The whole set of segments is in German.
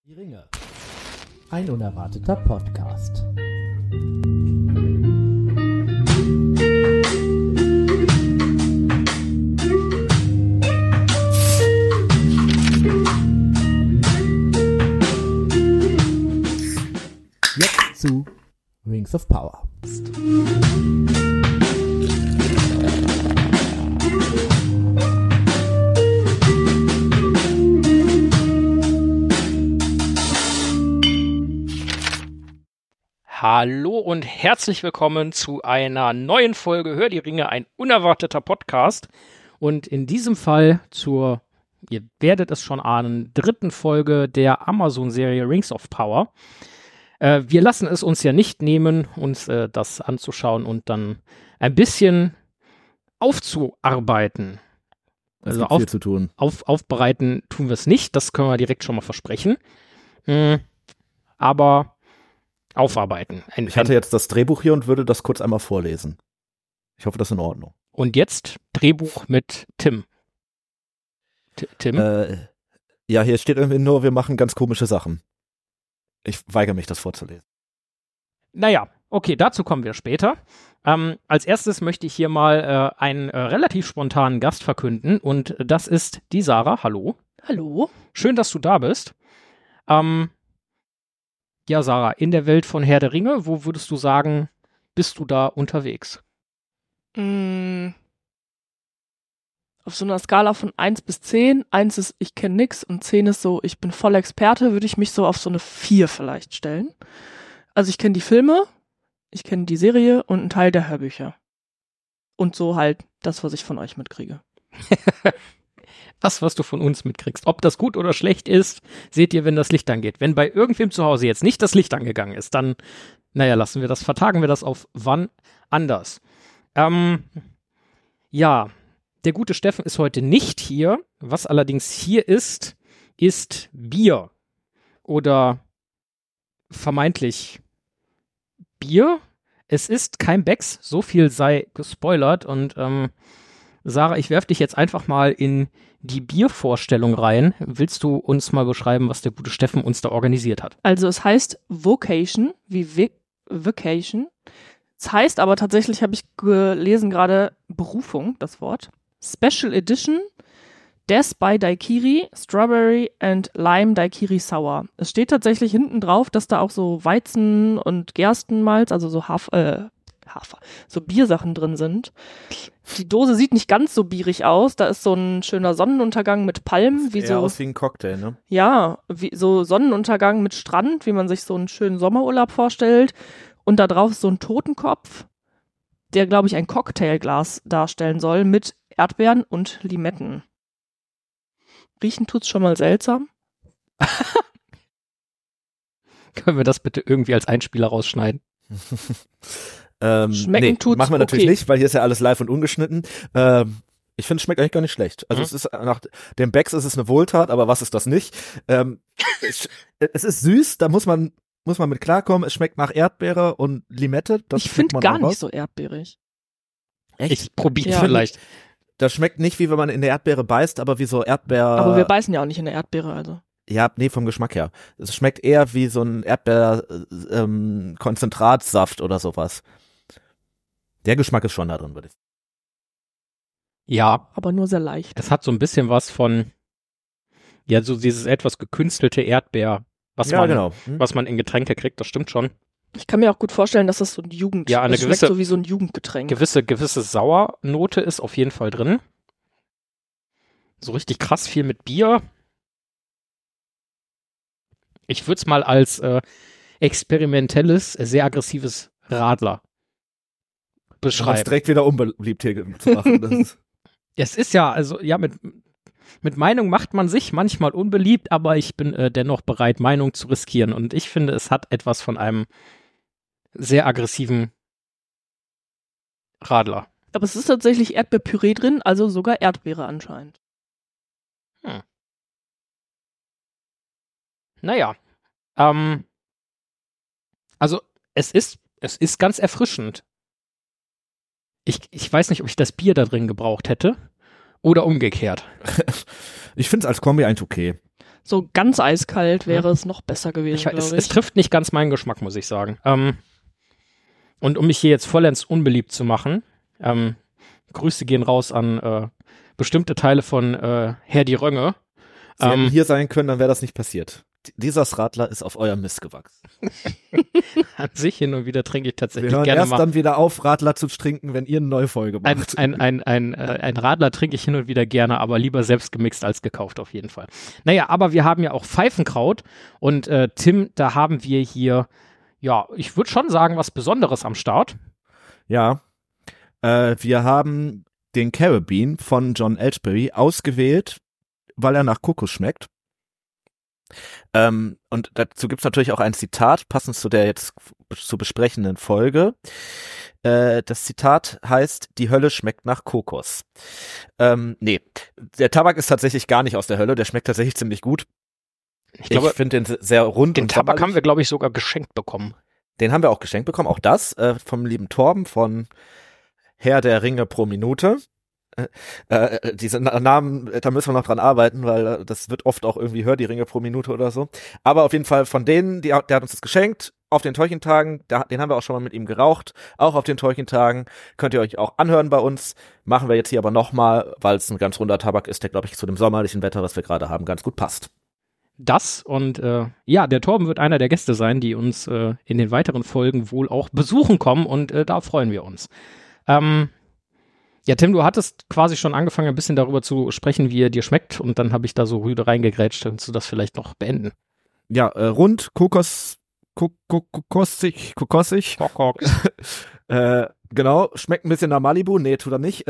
Die Ringe. Ein unerwarteter Podcast. Jetzt zu Rings of Power. Hallo und herzlich willkommen zu einer neuen Folge Hör die Ringe, ein unerwarteter Podcast. Und in diesem Fall zur, ihr werdet es schon ahnen, dritten Folge der Amazon-Serie Rings of Power. Wir lassen es uns ja nicht nehmen, uns das anzuschauen und dann ein bisschen aufzuarbeiten. Es gibt viel zu tun. Aufbereiten tun wir es nicht, das können wir direkt schon mal versprechen. Aber aufarbeiten. Ich hatte jetzt das Drehbuch hier und würde das kurz einmal vorlesen. Ich hoffe, das ist in Ordnung. Und jetzt Drehbuch mit Tim. Tim? Ja, hier steht irgendwie nur, wir machen ganz komische Sachen. Ich weigere mich, das vorzulesen. Naja, okay, dazu kommen wir später. Als erstes möchte ich hier mal einen relativ spontanen Gast verkünden und das ist die Sarah. Hallo. Hallo. Schön, dass du da bist. Ja, Sarah, in der Welt von Herr der Ringe, wo würdest du sagen, bist du da unterwegs? Auf so einer Skala von 1 bis 10, 1 ist, ich kenne nix und 10 ist so, ich bin voll Experte, würde ich mich so auf so eine 4 vielleicht stellen. Also ich kenne die Filme, ich kenne die Serie und einen Teil der Hörbücher. Und so halt das, was ich von euch mitkriege. Das, was du von uns mitkriegst. Ob das gut oder schlecht ist, seht ihr, wenn das Licht angeht. Wenn bei irgendwem zu Hause jetzt nicht das Licht angegangen ist, dann, lassen wir das, vertagen wir das auf wann anders. Ja, der gute Steffen ist heute nicht hier. Was allerdings hier ist Bier. Oder vermeintlich Bier. Es ist kein Becks, so viel sei gespoilert. Und Sarah, ich werfe dich jetzt einfach mal in die Biervorstellung rein. Willst du uns mal beschreiben, was der gute Steffen uns da organisiert hat? Also es heißt Vocation, wie Vacation. Es heißt aber tatsächlich, habe ich gelesen gerade, Berufung, das Wort. Special Edition, Death by Daiquiri, Strawberry and Lime Daiquiri Sour. Es steht tatsächlich hinten drauf, dass da auch so Weizen und Gerstenmalz, also so Hafer, so Biersachen drin sind. Die Dose sieht nicht ganz so bierig aus. Da ist so ein schöner Sonnenuntergang mit Palmen. Sieht eher aus wie ein Cocktail, ne? Ja, wie so Sonnenuntergang mit Strand, wie man sich so einen schönen Sommerurlaub vorstellt. Und da drauf ist so ein Totenkopf, der, glaube ich, ein Cocktailglas darstellen soll mit Erdbeeren und Limetten. Riechen tut's schon mal seltsam. Können wir das bitte irgendwie als Einspieler rausschneiden? Schmecken tut's machen wir natürlich okay. nicht, weil hier ist ja alles live und ungeschnitten. Ich finde, es schmeckt eigentlich gar nicht schlecht. Also es ist nach dem Becks ist es eine Wohltat, aber was ist das nicht? Es ist süß, da muss man mit klarkommen. Es schmeckt nach Erdbeere und Limette. Das Ich finde man gar auch nicht raus. so erdbeerig. Ich probiere Ja. vielleicht. Das schmeckt nicht wie wenn man in eine Erdbeere beißt, aber wie so Erdbeer. Aber wir beißen ja auch nicht in der Erdbeere, also. Ja, nee, vom Geschmack her. Es schmeckt eher wie so ein Erdbeer-Konzentratsaft oder sowas. Der Geschmack ist schon da drin, würde ich sagen. Ja, Aber nur sehr leicht. es hat so ein bisschen was von, ja, so dieses etwas gekünstelte Erdbeer, was man in Getränke kriegt, das stimmt schon. Ich kann mir auch gut vorstellen, dass das so ein Ja, eine das schmeckt gewisse- so wie so ein Jugendgetränk. Gewisse Sauernote ist auf jeden Fall drin. So richtig krass viel mit Bier. Ich würde es mal als experimentelles, sehr aggressives Radler Um es beschreiben. direkt wieder unbeliebt hier zu machen. Das ist Es ist ja, also ja, mit Meinung macht man sich manchmal unbeliebt, aber ich bin dennoch bereit, Meinung zu riskieren. Und ich finde, es hat etwas von einem sehr aggressiven Radler. Aber es ist tatsächlich Erdbeerpüree drin, also sogar Erdbeere anscheinend. Naja, also es ist ganz erfrischend. Ich weiß nicht, ob ich das Bier da drin gebraucht hätte oder umgekehrt. Ich finde es als Kombi eigentlich okay. So ganz eiskalt wäre es noch besser gewesen, glaube ich. Es trifft nicht ganz meinen Geschmack, muss ich sagen. Und um mich hier jetzt vollends unbeliebt zu machen, Grüße gehen raus an bestimmte Teile von Herr die Rönge. Sie hätten hier sein können, dann wäre das nicht passiert. Dieser Radler ist auf eurem Mist gewachsen. An sich hin und wieder trinke ich tatsächlich Wir hören gerne erst mal. dann wieder auf, Radler zu trinken, wenn ihr eine neue Folge macht. Ein Radler trinke ich hin und wieder gerne, aber lieber selbst gemixt als gekauft auf jeden Fall. Naja, aber wir haben ja auch Pfeifenkraut und Tim, da haben wir hier, ja, ich würde schon sagen, was Besonderes am Start. Ja, wir haben den Caribbean von John Elchberry ausgewählt, weil er nach Kokos schmeckt. Und dazu gibt's natürlich auch ein Zitat, passend zu der jetzt zu besprechenden Folge. Das Zitat heißt, die Hölle schmeckt nach Kokos. Nee, der Tabak ist tatsächlich gar nicht aus der Hölle, der schmeckt tatsächlich ziemlich gut. Ich finde den sehr rund. Den und Tabak sommerlich. haben wir, glaube ich, sogar geschenkt bekommen. Den haben wir auch geschenkt bekommen, auch das vom lieben Torben von Herr der Ringe pro Minute. Diese Namen, da müssen wir noch dran arbeiten, weil das wird oft auch irgendwie Hör die Ringe pro Minute oder so. Aber auf jeden Fall von denen, der hat uns das geschenkt auf den Tolkien-Tagen, den haben wir auch schon mal mit ihm geraucht, auch auf den Tolkien-Tagen, könnt ihr euch auch anhören bei uns, machen wir jetzt hier aber nochmal, weil es ein ganz runder Tabak ist, der glaube ich zu dem sommerlichen Wetter, was wir gerade haben, ganz gut passt. Das und ja, der Torben wird einer der Gäste sein, die uns in den weiteren Folgen wohl auch besuchen kommen und da freuen wir uns. Ja, Tim, du hattest quasi schon angefangen, ein bisschen darüber zu sprechen, wie er dir schmeckt und dann habe ich da so rüde reingegrätscht. Kannst du das vielleicht noch beenden? Ja, rund, kokossig. Genau, schmeckt ein bisschen nach Malibu. Nee, tut er nicht.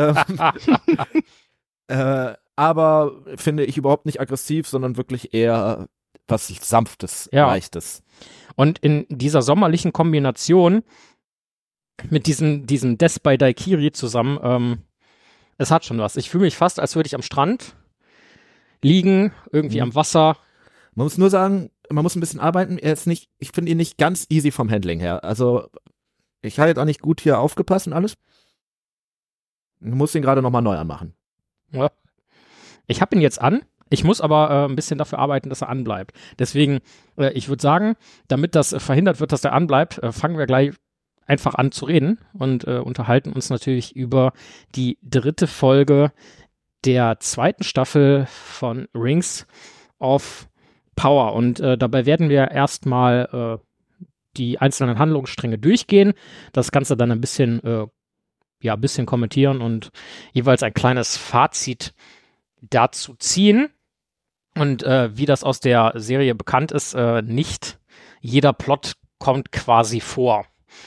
Aber finde ich überhaupt nicht aggressiv, sondern wirklich eher was Sanftes, Ja. Leichtes. Und in dieser sommerlichen Kombination mit diesem Death by Daikiri zusammen, es hat schon was. Ich fühle mich fast, als würde ich am Strand liegen, irgendwie am Wasser. Man muss nur sagen, man muss ein bisschen arbeiten. Ich finde ihn nicht ganz easy vom Handling her. Also, ich habe jetzt auch nicht gut hier aufgepasst und alles. Ich muss ihn gerade nochmal neu anmachen. Ja. Ich habe ihn jetzt an. Ich muss aber ein bisschen dafür arbeiten, dass er anbleibt. Deswegen, ich würde sagen, damit das verhindert wird, dass der anbleibt, fangen wir gleich einfach an zu reden und unterhalten uns natürlich über die 3. Folge der 2. Staffel von Rings of Power. Und dabei werden wir erstmal die einzelnen Handlungsstränge durchgehen, das Ganze dann ein bisschen kommentieren und jeweils ein kleines Fazit dazu ziehen. Und wie das aus der Serie bekannt ist, nicht jeder Plot kommt quasi vor.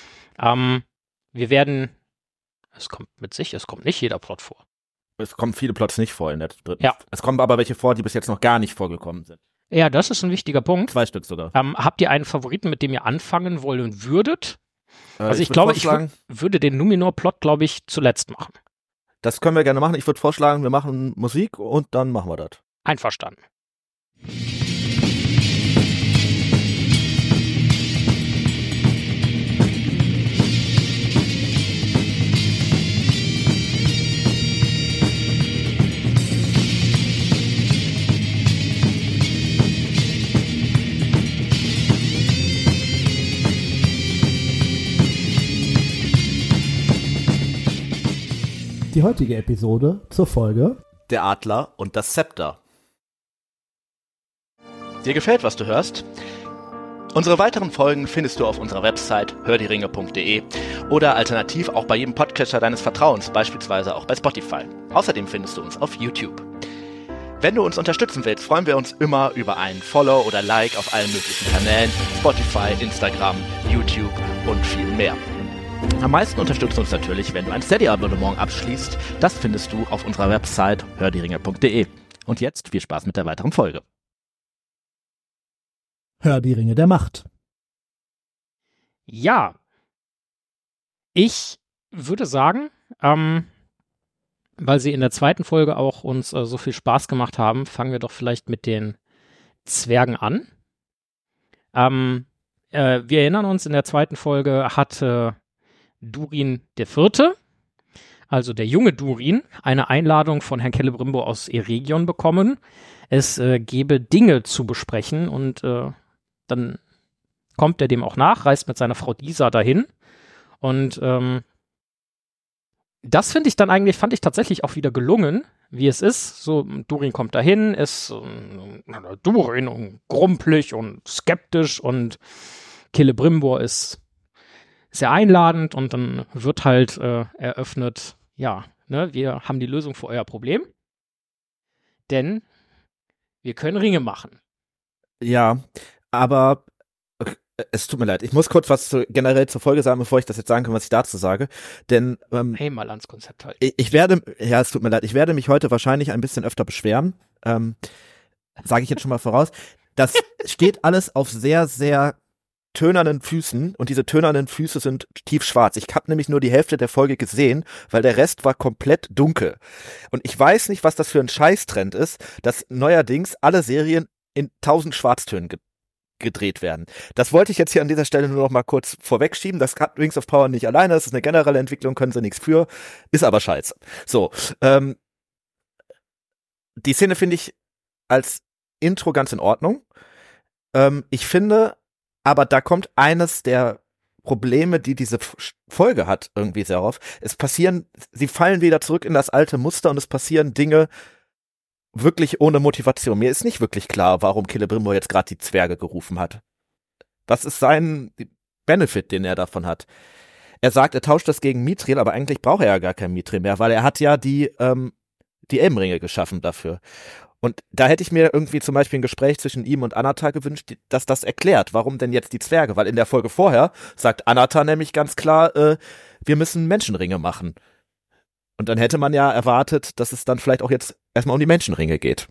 Es kommt nicht jeder Plot vor. Es kommen viele Plots nicht vor in der 3. Ja. Es kommen aber welche vor, die bis jetzt noch gar nicht vorgekommen sind. Ja, das ist ein wichtiger Punkt. 2 Stück sogar. Habt ihr einen Favoriten, mit dem ihr anfangen wollen würdet? Also ich würd glaube, ich vorschlagen, würde den Numenor-Plot, glaube ich, zuletzt machen. das können wir gerne machen. Ich würde vorschlagen, wir machen Musik und dann machen wir das. Einverstanden. Die heutige Episode zur Folge Der Adler und das Zepter. Dir gefällt, was du hörst? Unsere weiteren Folgen findest du auf unserer Website hördieringe.de oder alternativ auch bei jedem Podcatcher deines Vertrauens, beispielsweise auch bei Spotify. Außerdem findest du uns auf YouTube. Wenn du uns unterstützen willst, freuen wir uns immer über einen Follow oder Like auf allen möglichen Kanälen, Spotify, Instagram, YouTube und viel mehr. Am meisten unterstützt uns natürlich, wenn du ein Steady-Abonnement abschließt. Das findest du auf unserer Website hördieringe.de. Und jetzt viel Spaß mit der weiteren Folge. Hör die Ringe der Macht. Ja, ich würde sagen, weil sie in der 2. Folge auch uns so viel Spaß gemacht haben, fangen wir doch vielleicht mit den Zwergen an. Wir erinnern uns, in der 2. Folge hatte Durin IV also der junge Durin, eine Einladung von Herrn Celebrimbor aus Eregion bekommen. Es gebe Dinge zu besprechen und dann kommt er dem auch nach, reist mit seiner Frau Disa dahin und das fand ich tatsächlich auch wieder gelungen, wie es ist. So, Durin kommt dahin, ist Durin und grumpelig und skeptisch und Celebrimbor ist sehr einladend und dann wird halt eröffnet, ja, ne, wir haben die Lösung für euer Problem, denn wir können Ringe machen. Ja, aber es tut mir leid. Ich muss kurz was generell zur Folge sagen, bevor ich das jetzt sagen kann, was ich dazu sage. Denn Hey, mal ans Konzept halt. es tut mir leid, ich werde mich heute wahrscheinlich ein bisschen öfter beschweren. Sage ich jetzt schon mal voraus. Das steht alles auf sehr, sehr tönernen Füßen und diese tönernen Füße sind tiefschwarz. Ich habe nämlich nur die Hälfte der Folge gesehen, weil der Rest war komplett dunkel. Und ich weiß nicht, was das für ein Scheißtrend ist, dass neuerdings alle Serien in 1000 Schwarztönen gedreht werden. Das wollte ich jetzt hier an dieser Stelle nur noch mal kurz vorwegschieben. Das hat Rings of Power nicht alleine, das ist eine generelle Entwicklung, können sie nichts für, ist aber scheiße. So, die Szene finde ich als Intro ganz in Ordnung. Ich finde, aber da kommt eines der Probleme, die diese Folge hat, irgendwie sehr auf. Sie fallen wieder zurück in das alte Muster und es passieren Dinge, wirklich ohne Motivation. Mir ist nicht wirklich klar, warum Celebrimbor jetzt gerade die Zwerge gerufen hat. Was ist sein Benefit, den er davon hat? Er sagt, er tauscht das gegen Mithril, aber eigentlich braucht er ja gar kein Mithril mehr, weil er hat ja die Elbenringe geschaffen dafür. Und da hätte ich mir irgendwie zum Beispiel ein Gespräch zwischen ihm und Anatar gewünscht, dass das erklärt, warum denn jetzt die Zwerge? Weil in der Folge vorher sagt Anatar nämlich ganz klar, wir müssen Menschenringe machen. Und dann hätte man ja erwartet, dass es dann vielleicht auch jetzt erstmal um die Menschenringe geht.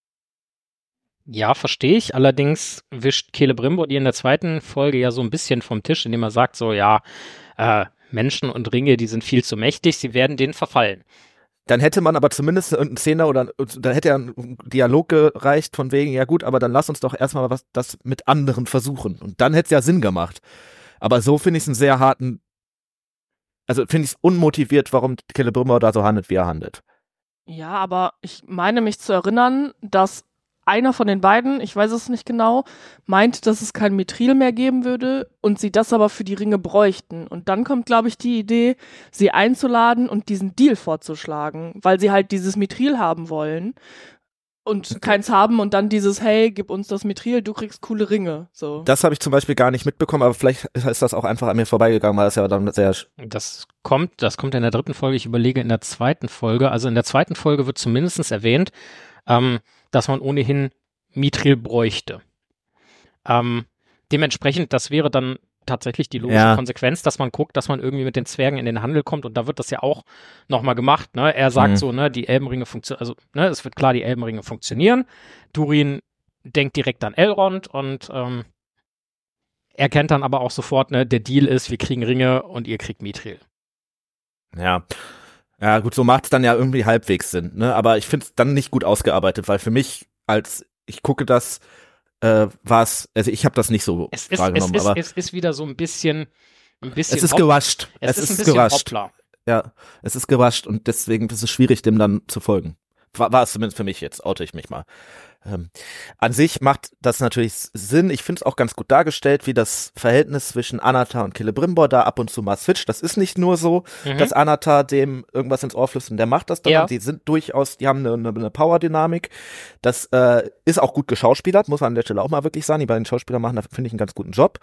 Ja, verstehe ich. Allerdings wischt Celebrimbor die in der zweiten Folge ja so ein bisschen vom Tisch, indem er sagt so, ja, Menschen und Ringe, die sind viel zu mächtig, sie werden denen verfallen. Dann hätte man aber zumindest irgendeine Szene oder da hätte ja ein Dialog gereicht von wegen, ja gut, aber dann lass uns doch erstmal das mit anderen versuchen. Und dann hätte es ja Sinn gemacht. Aber so finde ich es einen sehr harten, also finde ich es unmotiviert, warum Celebrimbor da so handelt, wie er handelt. Ja, aber ich meine mich zu erinnern, dass einer von den beiden, ich weiß es nicht genau, meint, dass es kein Mithril mehr geben würde und sie das aber für die Ringe bräuchten. Und dann kommt, glaube ich, die Idee, sie einzuladen und diesen Deal vorzuschlagen, weil sie halt dieses Mithril haben wollen und keins haben und dann dieses, hey, gib uns das Mithril, du kriegst coole Ringe. So. Das habe ich zum Beispiel gar nicht mitbekommen, aber vielleicht ist das auch einfach an mir vorbeigegangen, weil das ja dann sehr... Das kommt in der dritten Folge, ich überlege in der zweiten Folge. Also in der zweiten Folge wird zumindest erwähnt, dass man ohnehin Mithril bräuchte. Dementsprechend, das wäre dann tatsächlich die logische Konsequenz, dass man guckt, dass man irgendwie mit den Zwergen in den Handel kommt und da wird das ja auch nochmal gemacht, ne? Er sagt so, ne, die Elbenringe funktionieren, also, ne, es wird klar, die Elbenringe funktionieren. Durin denkt direkt an Elrond und erkennt dann aber auch sofort, ne, der Deal ist, wir kriegen Ringe und ihr kriegt Mithril. Ja. Ja, gut, so macht es dann ja irgendwie halbwegs Sinn, ne? Aber ich finde es dann nicht gut ausgearbeitet, weil für mich, als ich gucke das, also ich habe das nicht so wahrgenommen. Es ist wieder so ein bisschen es ist gerusht. Es ist ein bisschen gerusht. Ja, es ist gerusht und deswegen ist es schwierig, dem dann zu folgen. War es zumindest für mich jetzt, oute ich mich mal. An sich macht das natürlich Sinn. Ich finde es auch ganz gut dargestellt, wie das Verhältnis zwischen Anatar und Celebrimbor da ab und zu mal switcht. Das ist nicht nur so, dass Anatar dem irgendwas ins Ohr flüstert und der macht das dann. Ja. Die sind durchaus, die haben eine Power-Dynamik. Das ist auch gut geschauspielert, muss man an der Stelle auch mal wirklich sagen. Die beiden Schauspieler machen da, finde ich, einen ganz guten Job.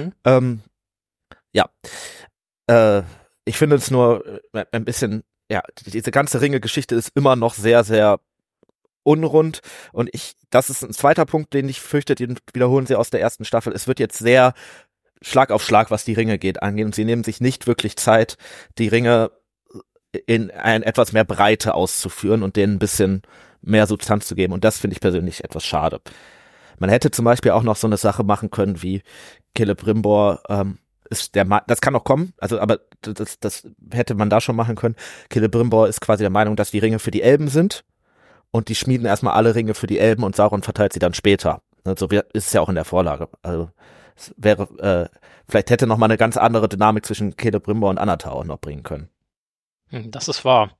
Ich finde es nur ein bisschen, ja, diese ganze Ringe-Geschichte ist immer noch sehr, sehr unrund und das ist ein zweiter Punkt, den ich fürchte, den wiederholen sie aus der ersten Staffel. Es wird jetzt sehr Schlag auf Schlag, was die Ringe angehen und sie nehmen sich nicht wirklich Zeit, die Ringe in etwas mehr Breite auszuführen und denen ein bisschen mehr Substanz zu geben und das finde ich persönlich etwas schade. Man hätte zum Beispiel auch noch so eine Sache machen können wie Celebrimbor das kann noch kommen, also aber das hätte man da schon machen können. Celebrimbor ist quasi der Meinung, dass die Ringe für die Elben sind und die schmieden erstmal alle Ringe für die Elben und Sauron verteilt sie dann später. So ist es ja auch in der Vorlage. Also es wäre, vielleicht hätte noch mal eine ganz andere Dynamik zwischen Celebrimbor und Anatar auch noch bringen können. Das ist wahr.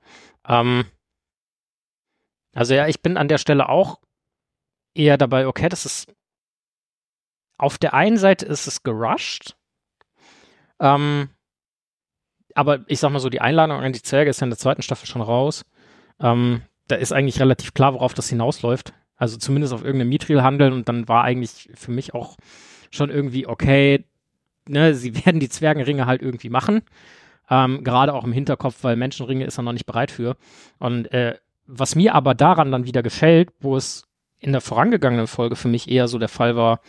Also ja, ich bin an der Stelle auch eher dabei, okay, das ist auf der einen Seite ist es gerusht, aber ich sag mal so, die Einladung an die Zwerge ist ja in der zweiten Staffel schon raus. Da ist eigentlich relativ klar, worauf das hinausläuft. Also zumindest auf irgendeinem Mithril-Handel und dann war eigentlich für mich auch schon irgendwie, okay, ne, sie werden die Zwergenringe halt irgendwie machen. Gerade auch im Hinterkopf, weil Menschenringe ist er noch nicht bereit für. Und was mir aber daran dann wieder gefällt, wo es in der vorangegangenen Folge für mich eher so der Fall war,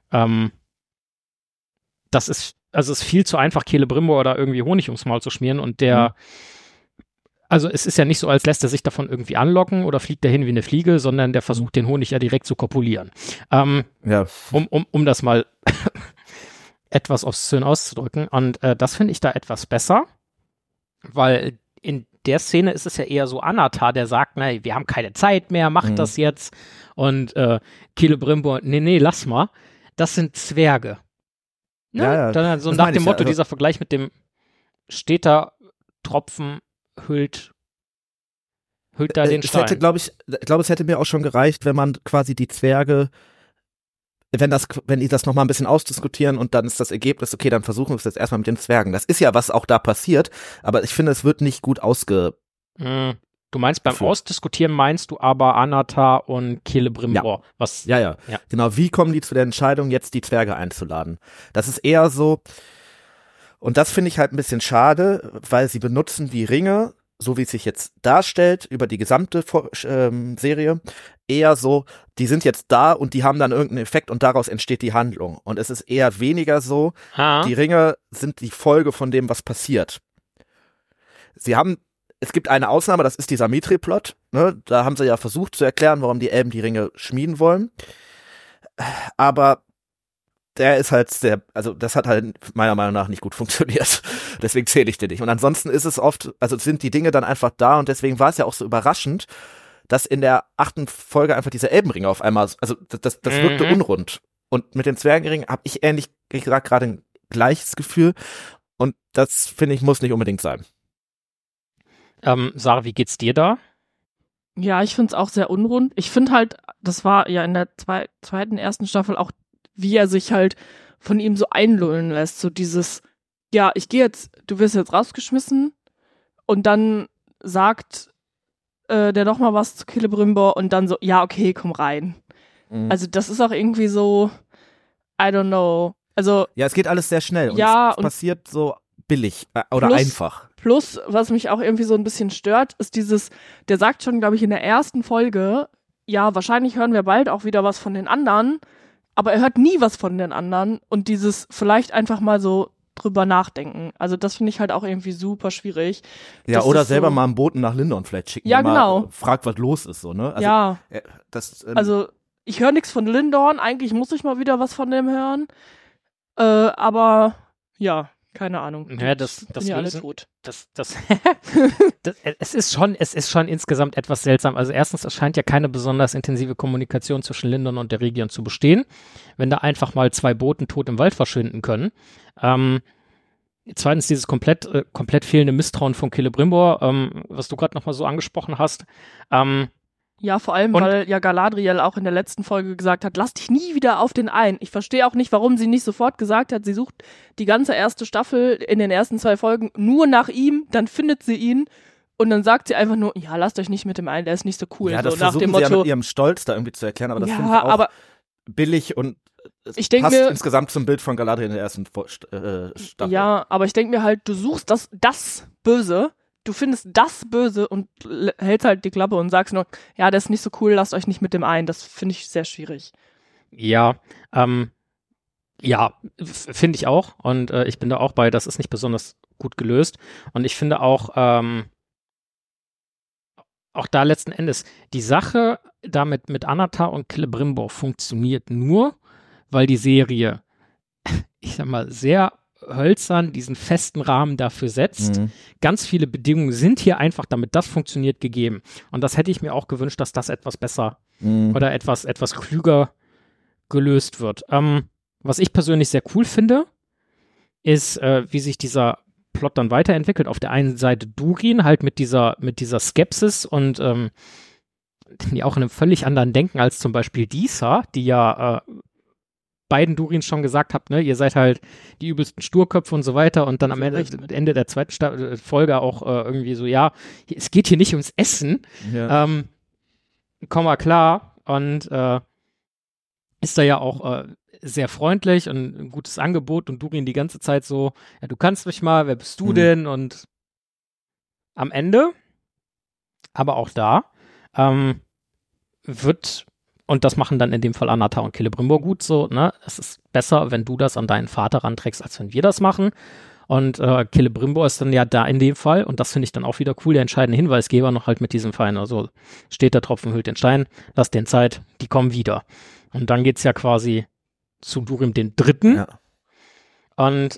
das ist, also es ist viel zu einfach, Celebrimbor oder irgendwie Honig ums Maul zu schmieren und also es ist ja nicht so, als lässt er sich davon irgendwie anlocken oder fliegt dahin wie eine Fliege, sondern der versucht den Honig ja direkt zu kopulieren. Ja. Um das mal etwas obszön auszudrücken. Und das finde ich da etwas besser, weil in der Szene ist es ja eher so Anatar, der sagt, na, wir haben keine Zeit mehr, mach das jetzt. Und Celebrimbor, nee, lass mal. Das sind Zwerge. Ne? Ja, Dann so das nach meine dem ich ja. Motto, Also- dieser Vergleich mit dem steter Tropfen hüllt da den Es Stein. hätte, glaube ich, es hätte mir auch schon gereicht, wenn man quasi die Zwerge, wenn die das nochmal ein bisschen ausdiskutieren und dann ist das Ergebnis, okay, dann versuchen wir es jetzt erstmal mit den Zwergen. Das ist ja, was auch da passiert, aber ich finde, es wird nicht gut Du meinst, beim Geführt. Ausdiskutieren meinst du aber Anatar und Celebrimbor. Was? Ja. Genau, wie kommen die zu der Entscheidung, jetzt die Zwerge einzuladen? Das ist eher so, und das finde ich halt ein bisschen schade, weil sie benutzen die Ringe, so wie es sich jetzt darstellt, über die gesamte Serie, eher so, die sind jetzt da und die haben dann irgendeinen Effekt und daraus entsteht die Handlung. Und es ist eher weniger so, die Ringe sind die Folge von dem, was passiert. Es gibt eine Ausnahme, das ist dieser Mithril-Plot, ne? Da haben sie ja versucht zu erklären, warum die Elben die Ringe schmieden wollen. Aber der ist halt also das hat halt meiner Meinung nach nicht gut funktioniert. Deswegen zähle ich den nicht. Und ansonsten ist es oft, also sind die Dinge dann einfach da und deswegen war es ja auch so überraschend, dass in der 8. Folge einfach diese Elbenringe auf einmal, also das wirkte unrund. Und mit den Zwergenringen habe ich ehrlich gesagt gerade ein gleiches Gefühl und das, finde ich, muss nicht unbedingt sein. Sarah, wie geht's dir da? Ja, ich finde es auch sehr unrund. Ich finde halt, das war ja in der ersten Staffel auch, wie er sich halt von ihm so einlullen lässt. So dieses, ja, ich gehe jetzt, du wirst jetzt rausgeschmissen und dann sagt der noch mal was zu Celebrimbor und dann so, ja, okay, komm rein. Also das ist auch irgendwie so, I don't know. Also Ja, es geht alles sehr schnell und Ja, es und- passiert so billig oder Plus- einfach. Plus, was mich auch irgendwie so ein bisschen stört, ist dieses, der sagt schon, glaube ich, in der ersten Folge, ja, wahrscheinlich hören wir bald auch wieder was von den anderen, aber er hört nie was von den anderen und dieses vielleicht einfach mal so drüber nachdenken. Also das finde ich halt auch irgendwie super schwierig. Ja, Das oder ist selber so- mal einen Boten nach Lindon vielleicht schicken. Ja, der genau. Mal fragt, was los ist, so, ne? Also, Ja, also, ich höre nichts von Lindorn, eigentlich muss ich mal wieder was von dem hören, aber ja, keine Ahnung. Ja, das Sind ja alle Lösen- tot. Es ist schon insgesamt etwas seltsam. Also erstens, es scheint ja keine besonders intensive Kommunikation zwischen Lindon und der Region zu bestehen, wenn da einfach mal 2 Boten tot im Wald verschwinden können. Zweitens, dieses komplett fehlende Misstrauen von Celebrimbor, was du gerade nochmal so angesprochen hast. Ja, vor allem, Und- weil ja Galadriel auch in der letzten Folge gesagt hat, lass dich nie wieder auf den ein. Ich verstehe auch nicht, warum sie nicht sofort gesagt hat, sie sucht die ganze erste Staffel in den ersten 2 Folgen nur nach ihm, dann findet sie ihn und dann sagt sie einfach nur, ja, lasst euch nicht mit dem ein, der ist nicht so cool. ja, das so nach dem versuchen sie ja Motto, mit ihrem Stolz da irgendwie zu erklären, aber das finde ich ja, auch aber billig und es Ich denk passt mir- insgesamt zum Bild von Galadriel in der ersten Staffel. ja, aber ich denke mir halt, du suchst das Böse, du findest das Böse und hältst halt die Klappe und sagst nur, ja, das ist nicht so cool, lasst euch nicht mit dem ein. Das finde ich sehr schwierig. Ja, finde ich auch. Und ich bin da auch bei, das ist nicht besonders gut gelöst. Und ich finde auch da letzten Endes, die Sache damit mit Anatar und Celebrimbor funktioniert nur, weil die Serie, ich sag mal, sehr hölzern diesen festen Rahmen dafür setzt. Ganz viele Bedingungen sind hier einfach, damit das funktioniert, gegeben. Und das hätte ich mir auch gewünscht, dass das etwas besser oder etwas klüger gelöst wird. Was ich persönlich sehr cool finde, ist, wie sich dieser Plot dann weiterentwickelt. Auf der einen Seite Durin halt mit dieser Skepsis und die auch in einem völlig anderen Denken als zum Beispiel Disa, die ja beiden Durins schon gesagt habt, ne, ihr seid halt die übelsten Sturköpfe und so weiter und dann am Ende der zweiten Folge auch irgendwie so, ja, es geht hier nicht ums Essen, komm mal klar und ist da ja auch sehr freundlich und ein gutes Angebot und Durin die ganze Zeit so, ja, du kannst mich mal, wer bist du denn? Und am Ende, aber auch da, wird, und das machen dann in dem Fall Anata und Celebrimbor gut so, ne, es ist besser, wenn du das an deinen Vater ranträgst, als wenn wir das machen. Und Celebrimbor ist dann ja da in dem Fall, und das finde ich dann auch wieder cool, der entscheidende Hinweisgeber noch halt mit diesem Verein, also steht der Tropfen, hüllt den Stein, lass den Zeit, die kommen wieder. Und dann geht's ja quasi zu Durin den Dritten. Ja. Und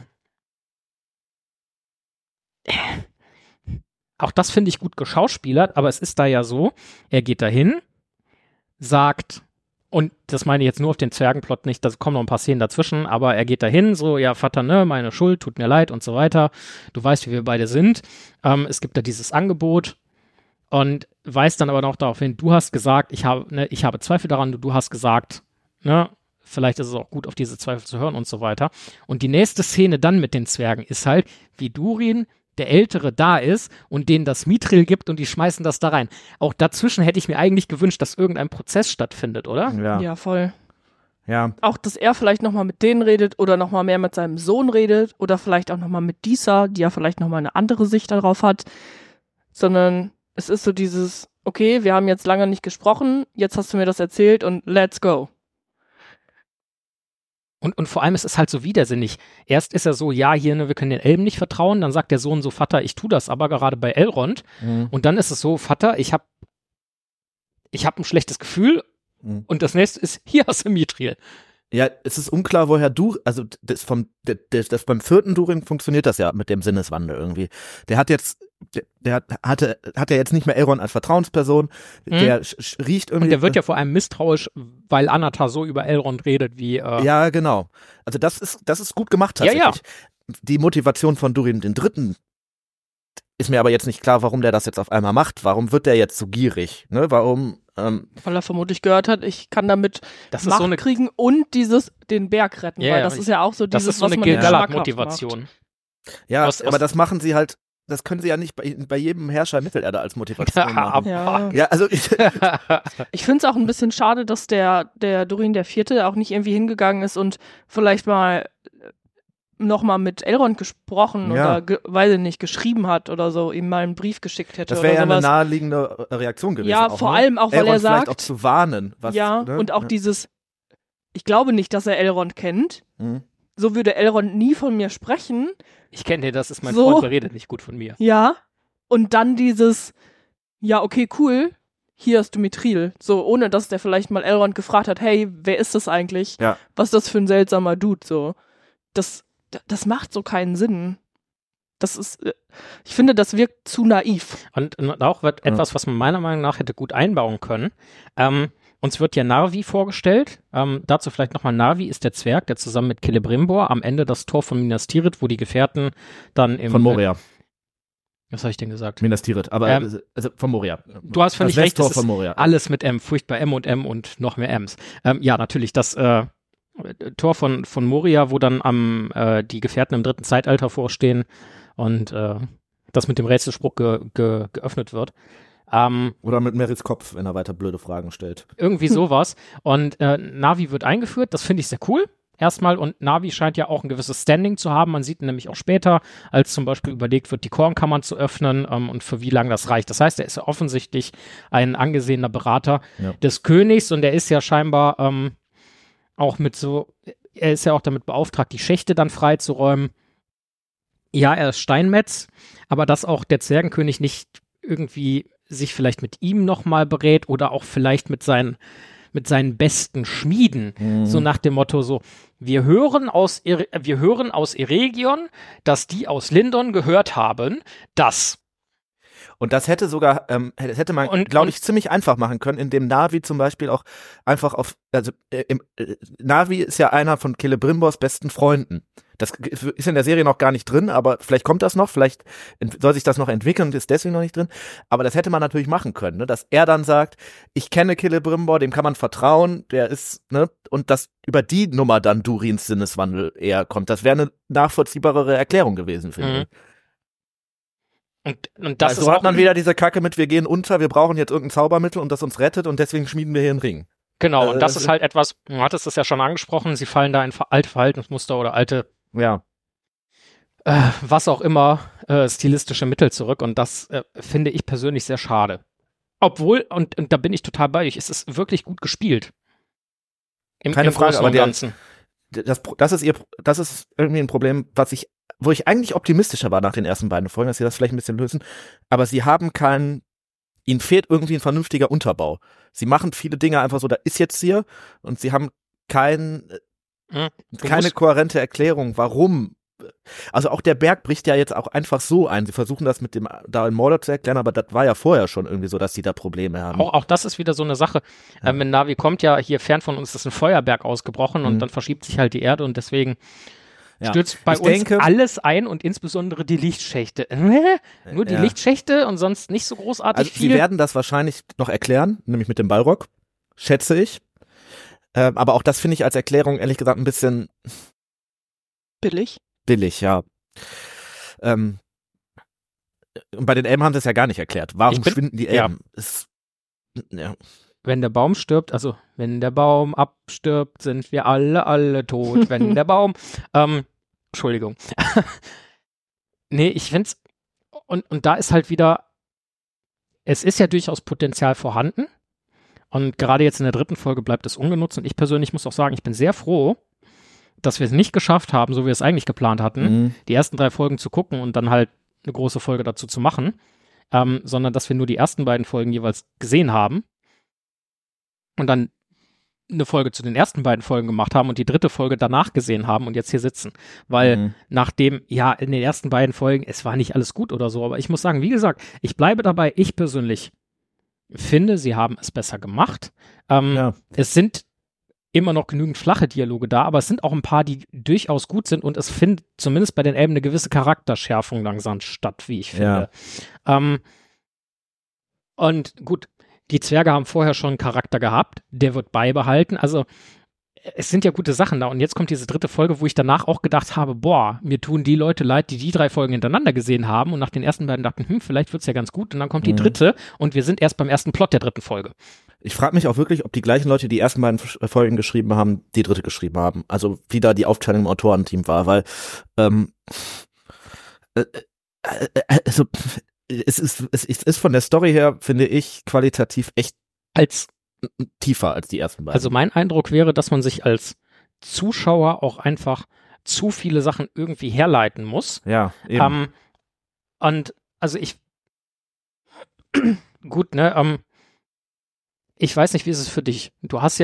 auch das finde ich gut geschauspielert, aber es ist da ja so, er geht dahin, sagt, und das meine ich jetzt nur auf den Zwergenplot nicht, da kommen noch ein paar Szenen dazwischen, aber er geht dahin, so, ja, Vater, ne, meine Schuld, tut mir leid und so weiter. Du weißt, wie wir beide sind. Es gibt da dieses Angebot und weist dann aber noch darauf hin, du hast gesagt, ich habe Zweifel daran, du hast gesagt, ne, vielleicht ist es auch gut, auf diese Zweifel zu hören und so weiter. Und die nächste Szene dann mit den Zwergen ist halt, wie Durin, der Ältere, da ist und denen das Mithril gibt und die schmeißen das da rein. Auch dazwischen hätte ich mir eigentlich gewünscht, dass irgendein Prozess stattfindet, oder? Ja, voll. Ja. Auch, dass er vielleicht nochmal mit denen redet oder nochmal mehr mit seinem Sohn redet oder vielleicht auch nochmal mit Disa, die ja vielleicht nochmal eine andere Sicht darauf hat. Sondern es ist so dieses, okay, wir haben jetzt lange nicht gesprochen, jetzt hast du mir das erzählt und let's go. Und vor allem, es ist halt so widersinnig. Erst ist er so, ja, hier, ne, wir können den Elben nicht vertrauen. Dann sagt der Sohn so, Vater, ich tu das aber gerade bei Elrond. Und dann ist es so, Vater, ich hab ein schlechtes Gefühl. Und das nächste ist, hier hast du Mithril. Ja, es ist unklar, woher also das beim vierten Durin funktioniert das ja mit dem Sinneswandel irgendwie. Der hat jetzt, hat er jetzt nicht mehr Elrond als Vertrauensperson, der riecht irgendwie. Und der wird ja vor allem misstrauisch, weil Anata so über Elrond redet, wie Ja, genau. Also das ist gut gemacht tatsächlich. Ja. Die Motivation von Durin den Dritten ist mir aber jetzt nicht klar, warum der das jetzt auf einmal macht. Warum wird der jetzt so gierig? Ne? Warum? Weil er vermutlich gehört hat, ich kann damit das Macht ist so eine, kriegen und den Berg retten, weil das ist ja auch so das dieses, ist so eine was man Gil-galad-Motivation. Ja, aber das machen sie halt, das können sie ja nicht bei jedem Herrscher Mittelerde als Motivation machen. Ja, also ich finde es auch ein bisschen schade, dass der Durin der Vierte auch nicht irgendwie hingegangen ist und vielleicht mal nochmal mit Elrond gesprochen oder, weiß ich nicht, geschrieben hat oder so, ihm mal einen Brief geschickt hätte. Das wäre ja sowas. eine naheliegende Reaktion gewesen. Ja, auch, vor ne? allem auch, weil Elrond er sagt, vielleicht auch zu warnen. Was, ne? und auch dieses, ich glaube nicht, dass er Elrond kennt. So würde Elrond nie von mir sprechen. Ich kenne den, das ist mein So. Freund, der redet nicht gut von mir. Ja. Und dann dieses, ja, okay, cool, hier hast du Mithril. So, ohne dass der vielleicht mal Elrond gefragt hat, hey, wer ist das eigentlich? Ja. Was ist das für ein seltsamer Dude? So, das macht so keinen Sinn. Das ist, ich finde, das wirkt zu naiv. Und auch wird etwas, was man meiner Meinung nach hätte gut einbauen können. Uns wird ja Narvi vorgestellt. Dazu vielleicht nochmal, Narvi ist der Zwerg, der zusammen mit Celebrimbor am Ende das Tor von Minas Tirith, wo die Gefährten dann im... Von Moria. Was habe ich denn gesagt? Minas Tirith, aber also von Moria. Du hast völlig das recht, Westtor es von ist Moria. alles mit M, furchtbar M und noch mehr Ms. Ja, natürlich, das Tor von Moria, wo dann die Gefährten im dritten Zeitalter vorstehen und das mit dem Rätselspruch geöffnet wird. Oder mit Merys Kopf, wenn er weiter blöde Fragen stellt. Irgendwie sowas. Und Navi wird eingeführt, das finde ich sehr cool. Erstmal, und Navi scheint ja auch ein gewisses Standing zu haben. Man sieht ihn nämlich auch später, als zum Beispiel überlegt wird, die Kornkammern zu öffnen und für wie lange das reicht. Das heißt, er ist ja offensichtlich ein angesehener Berater des Königs und er ist ja scheinbar auch er ist ja auch damit beauftragt, die Schächte dann freizuräumen. Ja, er ist Steinmetz, aber dass auch der Zwergenkönig nicht irgendwie sich vielleicht mit ihm nochmal berät oder auch vielleicht mit seinen besten Schmieden, so nach dem Motto so, wir hören aus Eregion, dass die aus Lindon gehört haben, dass Und das hätte sogar, hätte man, glaube ich, ziemlich einfach machen können, indem Na'vi zum Beispiel auch einfach Na'vi ist ja einer von Celebrimbors besten Freunden. Das ist in der Serie noch gar nicht drin, aber vielleicht kommt das noch, vielleicht soll sich das noch entwickeln und ist deswegen noch nicht drin. Aber das hätte man natürlich machen können, ne? Dass er dann sagt, ich kenne Celebrimbor, dem kann man vertrauen, der ist, ne, und dass über die Nummer dann Durins Sinneswandel eher kommt. Das wäre eine nachvollziehbarere Erklärung gewesen, finde ich. Und das also ist hat man wieder diese Kacke mit, wir gehen unter, wir brauchen jetzt irgendein Zaubermittel und das uns rettet und deswegen schmieden wir hier einen Ring. Genau, und das ist halt etwas, du hattest es ja schon angesprochen, sie fallen da in alte Verhaltensmuster oder alte, was auch immer, stilistische Mittel zurück und das finde ich persönlich sehr schade. Obwohl, und da bin ich total bei euch, es ist wirklich gut gespielt. Keine Frage, aber Ganzen. Das ist irgendwie ein Problem, wo ich eigentlich optimistischer war nach den ersten beiden Folgen, dass sie das vielleicht ein bisschen lösen, aber sie haben ihnen fehlt irgendwie ein vernünftiger Unterbau. Sie machen viele Dinge einfach so, da ist jetzt hier und sie haben keine kohärente Erklärung, warum. Also auch der Berg bricht ja jetzt auch einfach so ein. Sie versuchen das mit dem da in Mordor zu erklären, aber das war ja vorher schon irgendwie so, dass sie da Probleme haben. Auch das ist wieder so eine Sache. Wenn Na'vi kommt ja hier fern von uns, ist ein Feuerberg ausgebrochen und dann verschiebt sich halt die Erde und deswegen stürzt bei uns alles ein und insbesondere die Lichtschächte. Nur die Lichtschächte und sonst nicht so großartig viel. Sie werden das wahrscheinlich noch erklären, nämlich mit dem Balrog, schätze ich. Aber auch das finde ich als Erklärung ehrlich gesagt ein bisschen billig, ja. Und bei den Elben haben sie es ja gar nicht erklärt. Warum schwinden die Elben? Wenn der Baum stirbt, also wenn der Baum abstirbt, sind wir alle tot. Wenn der Baum, Entschuldigung. Nee, ich find's, und da ist halt wieder, es ist ja durchaus Potenzial vorhanden und gerade jetzt in der 3. Folge bleibt es ungenutzt und ich persönlich muss auch sagen, ich bin sehr froh, dass wir es nicht geschafft haben, so wie wir es eigentlich geplant hatten, die ersten 3 Folgen zu gucken und dann halt eine große Folge dazu zu machen, sondern dass wir nur die ersten beiden Folgen jeweils gesehen haben und dann eine Folge zu den ersten beiden Folgen gemacht haben und die 3. Folge danach gesehen haben und jetzt hier sitzen. Weil nachdem, in den ersten beiden Folgen, es war nicht alles gut oder so, aber ich muss sagen, wie gesagt, ich bleibe dabei, ich persönlich finde, sie haben es besser gemacht. Es sind immer noch genügend flache Dialoge da, aber es sind auch ein paar, die durchaus gut sind und es findet zumindest bei den Elben eine gewisse Charakterschärfung langsam statt, wie ich finde. Und gut, die Zwerge haben vorher schon einen Charakter gehabt, der wird beibehalten, also es sind ja gute Sachen da und jetzt kommt diese 3. Folge, wo ich danach auch gedacht habe, mir tun die Leute leid, die 3 Folgen hintereinander gesehen haben und nach den ersten beiden dachten, vielleicht wird's ja ganz gut und dann kommt die 3. und wir sind erst beim ersten Plot der 3. Folge. Ich frage mich auch wirklich, ob die gleichen Leute, die ersten beiden Folgen geschrieben haben, die 3. geschrieben haben. Also wie da die Aufteilung im Autorenteam war, weil also es ist von der Story her, finde ich, qualitativ echt tiefer als die ersten beiden. Also mein Eindruck wäre, dass man sich als Zuschauer auch einfach zu viele Sachen irgendwie herleiten muss. Ja, eben. Und also gut, ne, ich weiß nicht, wie ist es für dich? Du hast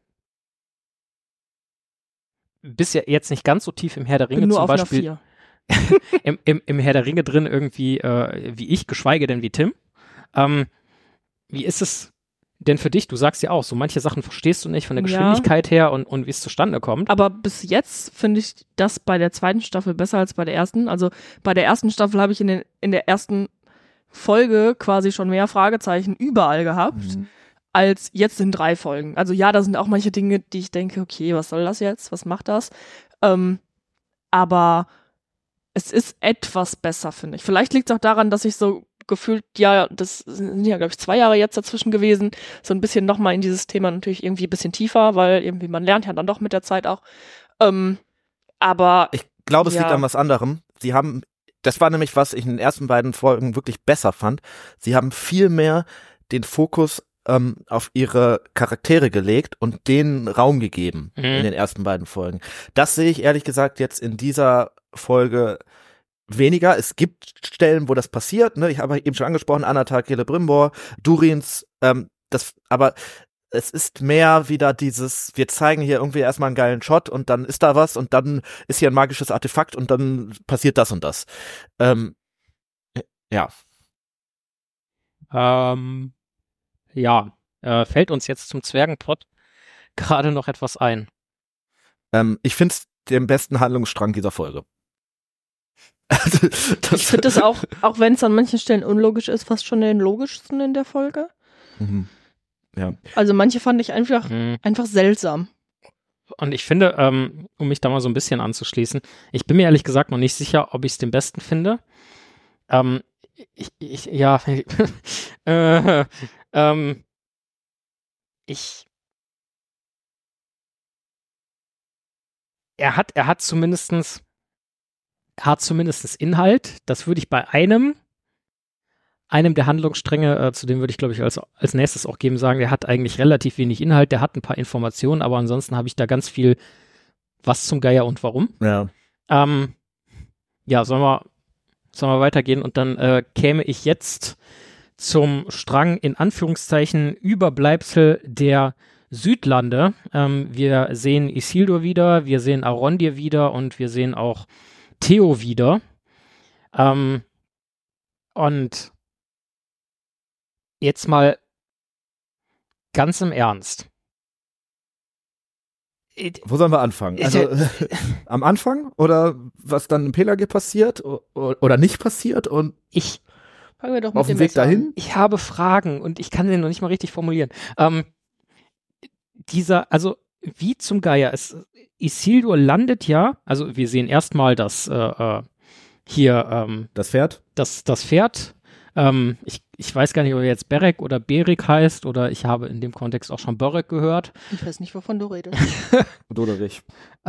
bist ja jetzt nicht ganz so tief im Herr der Ringe Bin nur zum auf Beispiel. Im Herr der Ringe drin irgendwie, wie ich, geschweige denn wie Tim. Wie ist es denn für dich? Du sagst ja auch, so manche Sachen verstehst du nicht von der Geschwindigkeit her und wie es zustande kommt. Aber bis jetzt finde ich das bei der 2. Staffel besser als bei der ersten. Also bei der ersten Staffel habe ich in der ersten Folge quasi schon mehr Fragezeichen überall gehabt, als jetzt in 3 Folgen. Also ja, da sind auch manche Dinge, die ich denke, okay, was soll das jetzt? Was macht das? Aber es ist etwas besser, finde ich. Vielleicht liegt es auch daran, dass ich so gefühlt, das sind ja, glaube ich, 2 Jahre jetzt dazwischen gewesen, so ein bisschen nochmal in dieses Thema natürlich irgendwie ein bisschen tiefer, weil irgendwie man lernt ja dann doch mit der Zeit auch. Aber ich glaube, es liegt an was anderem. Das war nämlich, was ich in den ersten beiden Folgen wirklich besser fand. Sie haben viel mehr den Fokus auf ihre Charaktere gelegt und denen Raum gegeben in den ersten beiden Folgen. Das sehe ich ehrlich gesagt jetzt in dieser Folge weniger. Es gibt Stellen, wo das passiert, ne? Ich habe eben schon angesprochen, Anatar, Celebrimbor, Durins, aber es ist mehr wieder dieses, wir zeigen hier irgendwie erstmal einen geilen Shot und dann ist da was und dann ist hier ein magisches Artefakt und dann passiert das und das. Ja. Fällt uns jetzt zum Zwergenpott gerade noch etwas ein? Ich finde es den besten Handlungsstrang dieser Folge. Also, Ich finde das auch wenn es an manchen Stellen unlogisch ist, fast schon den logischsten in der Folge. Mhm. Ja. Also manche fand ich einfach seltsam. Und ich finde, um mich da mal so ein bisschen anzuschließen, ich bin mir ehrlich gesagt noch nicht sicher, ob ich es den besten finde. Er hat zumindestens Inhalt. Das würde ich bei einem der Handlungsstränge, zu dem würde ich, glaube ich, als nächstes auch geben, sagen, der hat eigentlich relativ wenig Inhalt, der hat ein paar Informationen, aber ansonsten habe ich da ganz viel was zum Geier und warum. Ja. Sollen wir weitergehen und dann käme ich jetzt zum Strang in Anführungszeichen Überbleibsel der Südlande. Wir sehen Isildur wieder, wir sehen Arondir wieder und wir sehen auch Theo wieder. Und jetzt mal ganz im Ernst. Wo sollen wir anfangen? Also am Anfang oder was dann im Pelagir passiert oder nicht passiert und Fangen wir doch auf mit dem Weg dahin? Ich habe Fragen und ich kann sie noch nicht mal richtig formulieren. Wie zum Geier, Isildur landet ja, also wir sehen erstmal das das Pferd? Das Pferd. Ich weiß gar nicht, ob er jetzt Berek oder Berik heißt oder ich habe in dem Kontext auch schon Börek gehört. Ich weiß nicht, wovon du redest. Doderich.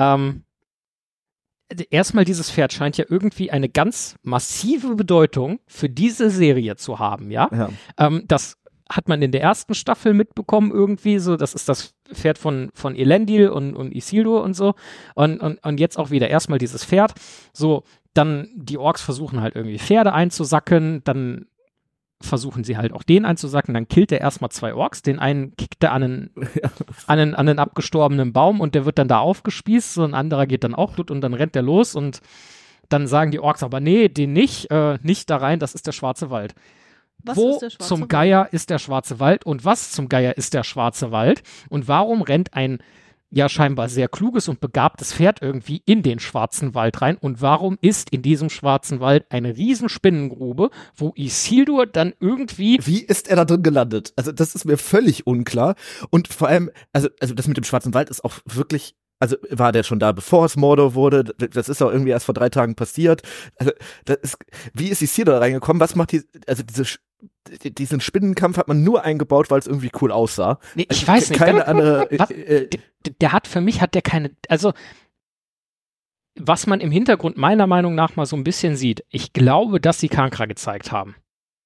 Erstmal dieses Pferd scheint ja irgendwie eine ganz massive Bedeutung für diese Serie zu haben, ja? Das hat man in der ersten Staffel mitbekommen irgendwie, so, das ist das Pferd von Elendil und Isildur und so und jetzt auch wieder erstmal dieses Pferd, so, dann die Orks versuchen halt irgendwie Pferde einzusacken, dann versuchen sie halt auch den einzusacken, dann killt er erstmal 2 Orks, den einen kickt er an einen abgestorbenen Baum und der wird dann da aufgespießt, so ein anderer geht dann auch und dann rennt der los und dann sagen die Orks aber, nee, den nicht da rein, das ist der Schwarze Wald. Wo zum Geier ist der Schwarze Wald und was zum Geier ist der Schwarze Wald und warum rennt ein ja scheinbar sehr kluges und begabtes Pferd irgendwie in den Schwarzen Wald rein und warum ist in diesem Schwarzen Wald eine riesen Spinnengrube, wo Isildur dann irgendwie... Wie ist er da drin gelandet? Also das ist mir völlig unklar und vor allem, also das mit dem Schwarzen Wald ist auch wirklich, also war der schon da, bevor es Mordor wurde, das ist auch irgendwie erst vor 3 Tagen passiert, also wie ist Isildur da reingekommen, was macht diesen Spinnenkampf hat man nur eingebaut, weil es irgendwie cool aussah. Nee, ich weiß nicht. Keine andere. Für mich hat der keine, also was man im Hintergrund meiner Meinung nach mal so ein bisschen sieht, ich glaube, dass sie Kankra gezeigt haben.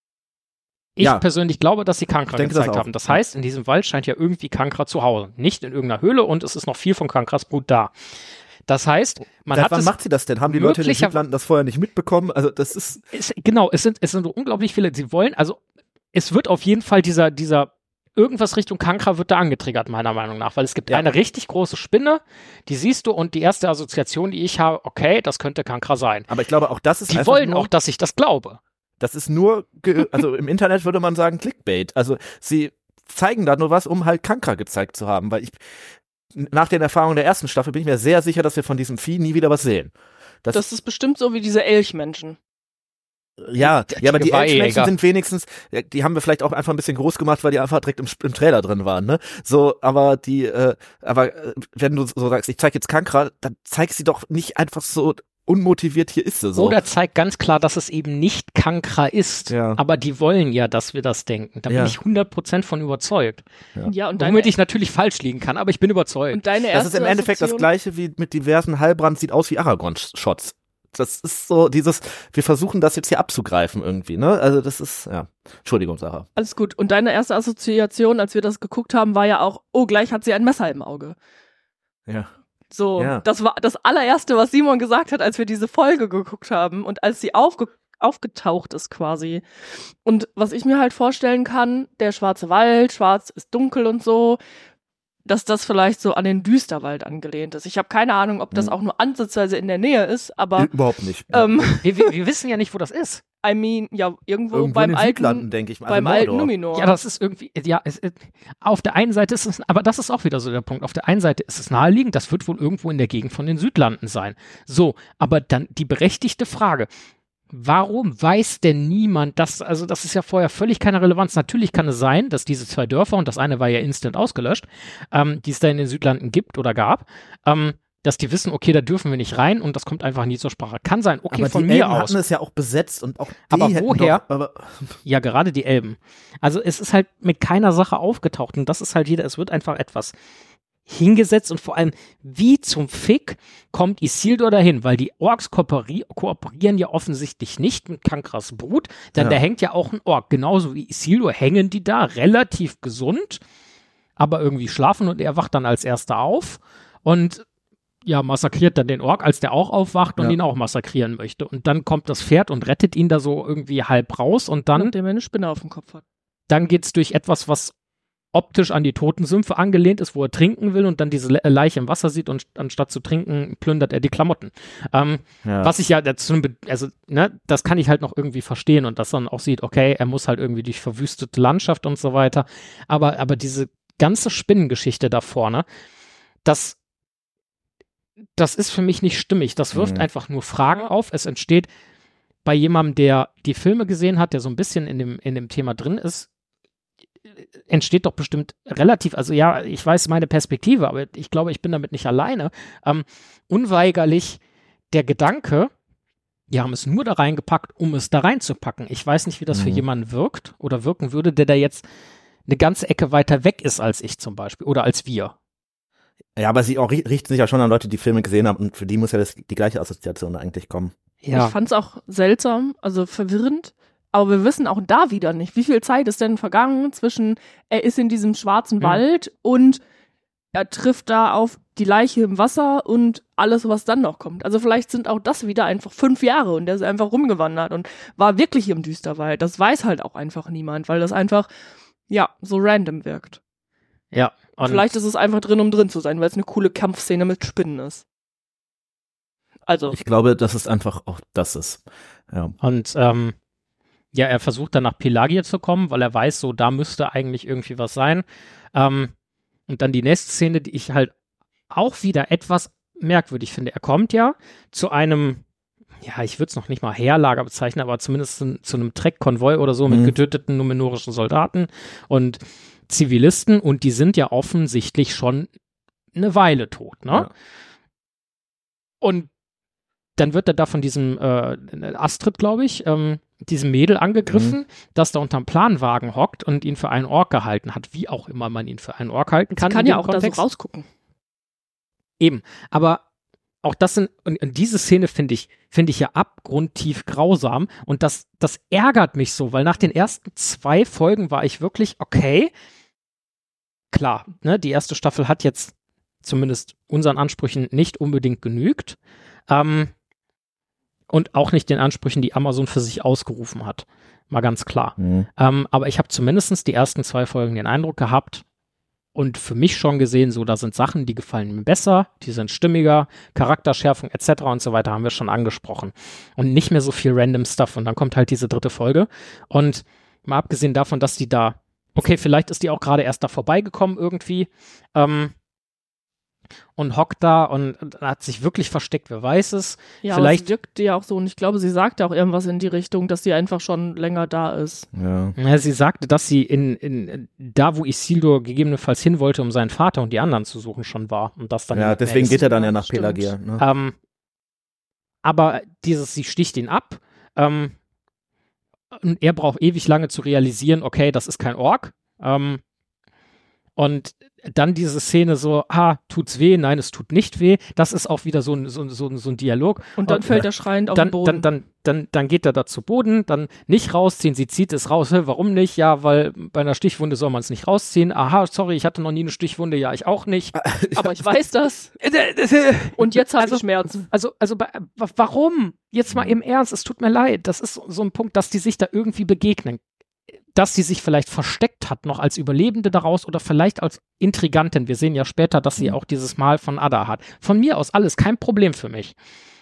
Ich persönlich glaube, dass sie Kankra gezeigt haben. Das heißt, in diesem Wald scheint ja irgendwie Kankra zu Hause. Nicht in irgendeiner Höhle und es ist noch viel von Kankras Brut da. Das heißt, wann macht sie das denn? Haben die Leute in den Südlanden das vorher nicht mitbekommen? Also das ist... Genau, es sind unglaublich viele, sie wollen, also es wird auf jeden Fall dieser irgendwas Richtung Kankra wird da angetriggert, meiner Meinung nach, weil es gibt eine richtig große Spinne, die siehst du und die erste Assoziation, die ich habe, okay, das könnte Kankra sein. Aber ich glaube auch, das ist die wollen auch, dass ich das glaube. Das ist nur, also im Internet würde man sagen Clickbait. Also sie zeigen da nur was, um halt Kankra gezeigt zu haben, weil nach den Erfahrungen der ersten Staffel bin ich mir sehr sicher, dass wir von diesem Vieh nie wieder was sehen. Das ist bestimmt so wie diese Elchmenschen. Ja, aber die Elchmenschen sind wenigstens, die haben wir vielleicht auch einfach ein bisschen groß gemacht, weil die einfach direkt im Trailer drin waren, ne? So, aber wenn du so sagst, ich zeig jetzt Kankra, dann zeig sie doch nicht einfach so unmotiviert, hier ist sie so. Oder zeigt ganz klar, dass es eben nicht Kankra ist. Ja. Aber die wollen ja, dass wir das denken. Da bin ich 100% von überzeugt. Ja, und womit ich natürlich falsch liegen kann, aber ich bin überzeugt. Und deine erste das ist im Endeffekt das Gleiche wie mit diversen Heilbrand, sieht aus wie Aragorn-Shots. Das ist so wir versuchen das jetzt hier abzugreifen irgendwie, ne? Also das ist, Entschuldigung, Sarah. Alles gut. Und deine erste Assoziation, als wir das geguckt haben, war ja auch, oh, gleich hat sie ein Messer im Auge. Ja. So, das war das allererste, was Simon gesagt hat, als wir diese Folge geguckt haben und als sie aufgetaucht ist quasi. Und was ich mir halt vorstellen kann, der Schwarze Wald, schwarz ist dunkel und so, dass das vielleicht so an den Düsterwald angelehnt ist. Ich habe keine Ahnung, ob das auch nur ansatzweise in der Nähe ist, aber Überhaupt nicht. Wir wissen ja nicht, wo das ist. I mean, ja, irgendwo Irgendwo beim in den Südlanden, alten, denke ich mal. beim also alten Mordor. Numenor. Ja, das ist irgendwie, auf der einen Seite ist es, aber das ist auch wieder so der Punkt. Auf der einen Seite ist es naheliegend, das wird wohl irgendwo in der Gegend von den Südlanden sein. So, aber dann die berechtigte Frage. Warum weiß denn niemand, das ist ja vorher völlig keine Relevanz. Natürlich kann es sein, dass diese 2 Dörfer, und das eine war ja instant ausgelöscht, die es da in den Südlanden gibt oder gab, dass die wissen, okay, da dürfen wir nicht rein und das kommt einfach nie zur Sprache. Kann sein, okay, aber von die mir Elben aus. hatten es ja auch besetzt und auch die Aber hätten woher? Doch, aber Ja, gerade die Elben. Also es ist halt mit keiner Sache aufgetaucht und das ist halt es wird einfach etwas hingesetzt und vor allem, wie zum Fick kommt Isildur dahin? Weil die Orks kooperieren ja offensichtlich nicht mit Kankras Brut, denn Ja. da hängt ja auch ein Ork. Genauso wie Isildur hängen die da relativ gesund, aber irgendwie schlafen und er wacht dann als Erster auf und ja, massakriert dann den Ork, als der auch aufwacht und Ja. ihn auch massakrieren möchte. Und dann kommt das Pferd und rettet ihn da so irgendwie halb raus und dann Nachdem er eine Spinne auf dem Kopf hat. dann geht's durch etwas, was optisch an die Totensümpfe angelehnt ist, wo er trinken will und dann diese Leiche im Wasser sieht und anstatt zu trinken, plündert er die Klamotten. ja. Was ich ja dazu, das kann ich halt noch irgendwie verstehen und dass dann auch sieht, okay, er muss halt irgendwie durch verwüstete Landschaft und so weiter. Aber diese ganze Spinnengeschichte da vorne, das ist für mich nicht stimmig. Das wirft einfach nur Fragen auf. Es entsteht bei jemandem, der die Filme gesehen hat, der so ein bisschen in dem Thema drin ist, entsteht doch bestimmt relativ, also ja, ich weiß meine Perspektive, aber ich glaube, ich bin damit nicht alleine, unweigerlich der Gedanke, die haben es nur da reingepackt, um es da reinzupacken. Ich weiß nicht, wie das für jemanden wirkt oder wirken würde, der da jetzt eine ganze Ecke weiter weg ist als ich zum Beispiel oder als wir. Ja, aber sie auch richten sich ja schon an Leute, die Filme gesehen haben und für die muss ja die gleiche Assoziation eigentlich kommen. Ja. Ich fand es auch seltsam, also verwirrend. Aber wir wissen auch da wieder nicht, wie viel Zeit ist denn vergangen zwischen, er ist in diesem schwarzen Wald und er trifft da auf die Leiche im Wasser und alles, was dann noch kommt. Also vielleicht sind auch das wieder einfach 5 Jahre und der ist einfach rumgewandert und war wirklich im Düsterwald. Das weiß halt auch einfach niemand, weil das einfach, ja, so random wirkt. Ja. Und Vielleicht ist es einfach drin, um drin zu sein, weil es eine coole Kampfszene mit Spinnen ist. Also, Ich glaube, dass es einfach auch das ist. Ja. Und ja, er versucht dann nach Pelagia zu kommen, weil er weiß, so da müsste eigentlich irgendwie was sein. Und dann die nächste Szene, die ich halt auch wieder etwas merkwürdig finde. Er kommt ja zu einem, ja, ich würde es noch nicht mal Heerlager bezeichnen, aber zumindest zu einem Treckkonvoi oder so mit getöteten numenorischen Soldaten und Zivilisten und die sind ja offensichtlich schon eine Weile tot, ne? Ja. Und dann wird er da von diesem Astrid, glaube ich, diesem Mädel angegriffen, das da unterm Planwagen hockt und ihn für einen Ork gehalten hat, wie auch immer man ihn für einen Ork halten kann. sie kann in ja dem auch da so Kontext. rausgucken. Eben, aber auch das und diese Szene finde ich ja abgrundtief grausam und das ärgert mich so, weil nach den ersten 2 Folgen war ich wirklich, okay, klar, ne, die erste Staffel hat jetzt zumindest unseren Ansprüchen nicht unbedingt genügt, und auch nicht den Ansprüchen, die Amazon für sich ausgerufen hat. Mal ganz klar. Aber ich habe zumindest die ersten 2 Folgen den Eindruck gehabt und für mich schon gesehen, so da sind Sachen, die gefallen mir besser, die sind stimmiger, Charakterschärfung etc. und so weiter haben wir schon angesprochen. Und nicht mehr so viel random Stuff. Und dann kommt halt diese 3. Folge. Und mal abgesehen davon, dass die da, okay, vielleicht ist die auch gerade erst da vorbeigekommen irgendwie, und hockt da und hat sich wirklich versteckt, wer weiß es. Ja, Vielleicht- aber es wirkt ja auch so und ich glaube, sie sagte auch irgendwas in die Richtung, dass sie einfach schon länger da ist. Ja. Ja, sie sagte, dass sie in da, wo Isildur gegebenenfalls hin wollte, um seinen Vater und die anderen zu suchen, schon war. Und das dann Ja, nicht mehr deswegen ist. geht er dann ja nach Stimmt. Pelagia. Ne? Aber sie sticht ihn ab. Und er braucht ewig lange zu realisieren, okay, das ist kein Ork. Und dann diese Szene so, tut's weh? Nein, es tut nicht weh. Das ist auch wieder so ein Dialog. Und dann fällt er schreiend auf den Boden. Dann geht er da zu Boden, dann nicht rausziehen, sie zieht es raus. Warum nicht? Ja, weil bei einer Stichwunde soll man es nicht rausziehen. Aha, sorry, ich hatte noch nie eine Stichwunde. Ja, ich auch nicht. Aber ich weiß das. Und jetzt habe ich Schmerzen. Warum? Jetzt mal im Ernst, es tut mir leid. Das ist so ein Punkt, dass die sich da irgendwie begegnen. Dass die sich vielleicht versteckt Chance hat, noch als Überlebende daraus oder vielleicht als Intrigantin. Wir sehen ja später, dass sie auch dieses Mal von Ada hat. Von mir aus alles, kein Problem für mich.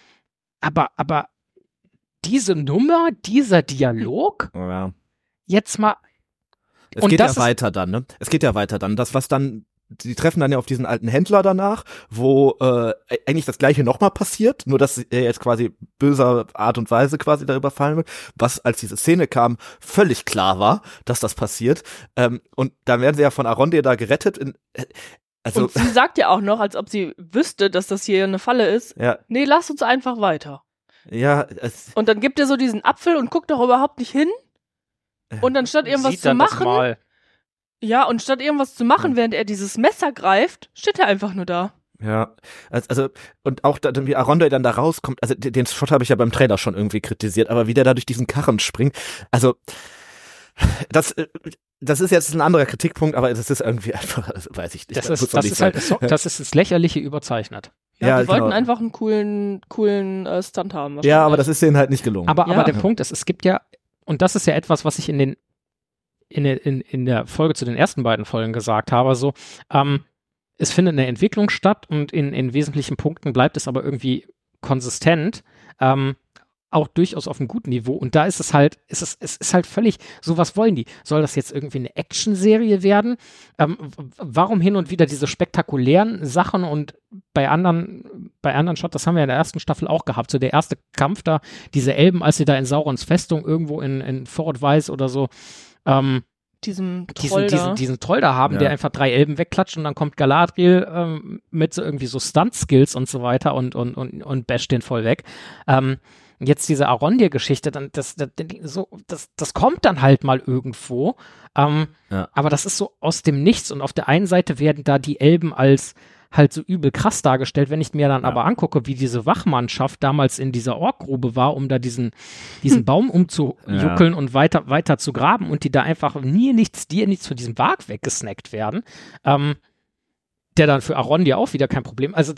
Aber diese Nummer, dieser Dialog, jetzt mal. Es geht ja weiter dann, ne? Es geht ja weiter dann. Das, was dann, die treffen dann ja auf diesen alten Händler danach, wo eigentlich das Gleiche nochmal passiert, nur dass er jetzt quasi böser Art und Weise quasi da überfallen wird, was als diese Szene kam, völlig klar war, dass das passiert. Und dann werden sie ja von Arondir da gerettet. Und sie sagt ja auch noch, als ob sie wüsste, dass das hier eine Falle ist, nee, lass uns einfach weiter. Ja. Und dann gibt er so diesen Apfel und guckt doch überhaupt nicht hin. Und dann statt irgendwas zu machen, statt irgendwas zu machen, während er dieses Messer greift, steht er einfach nur da. Ja, also und auch wie Arondir dann da rauskommt, also den Shot habe ich ja beim Trailer schon irgendwie kritisiert, aber wie der da durch diesen Karren springt, also das ist jetzt ein anderer Kritikpunkt, aber das ist irgendwie einfach, weiß ich nicht. Das ist das Lächerliche überzeichnet. Ja, die wollten einfach einen coolen Stunt haben. Ja, aber das ist denen halt nicht gelungen. Aber der Punkt ist, es gibt ja, und das ist ja etwas, was ich in der Folge zu den ersten beiden Folgen gesagt habe, so, es findet eine Entwicklung statt und in wesentlichen Punkten bleibt es aber irgendwie konsistent, auch durchaus auf einem guten Niveau. Und da ist es ist halt völlig, so was wollen die? Soll das jetzt irgendwie eine Actionserie werden? Warum hin und wieder diese spektakulären Sachen und bei anderen Shots, das haben wir in der ersten Staffel auch gehabt, so der erste Kampf da, diese Elben, als sie da in Saurons Festung irgendwo in Fort Weiß oder so, diesen Troll da haben, der einfach 3 Elben wegklatscht und dann kommt Galadriel mit so irgendwie so Stunt-Skills und so weiter und basht den voll weg. Jetzt diese Arondir-Geschichte, dann das kommt dann halt mal irgendwo, aber das ist so aus dem Nichts und auf der einen Seite werden da die Elben als halt so übel krass dargestellt, wenn ich mir dann aber angucke, wie diese Wachmannschaft damals in dieser Orkgrube war, um da diesen Baum umzujuckeln und weiter zu graben und die da einfach dir nichts von diesem Wag weggesnackt werden, der dann für Arondir auch wieder kein Problem, also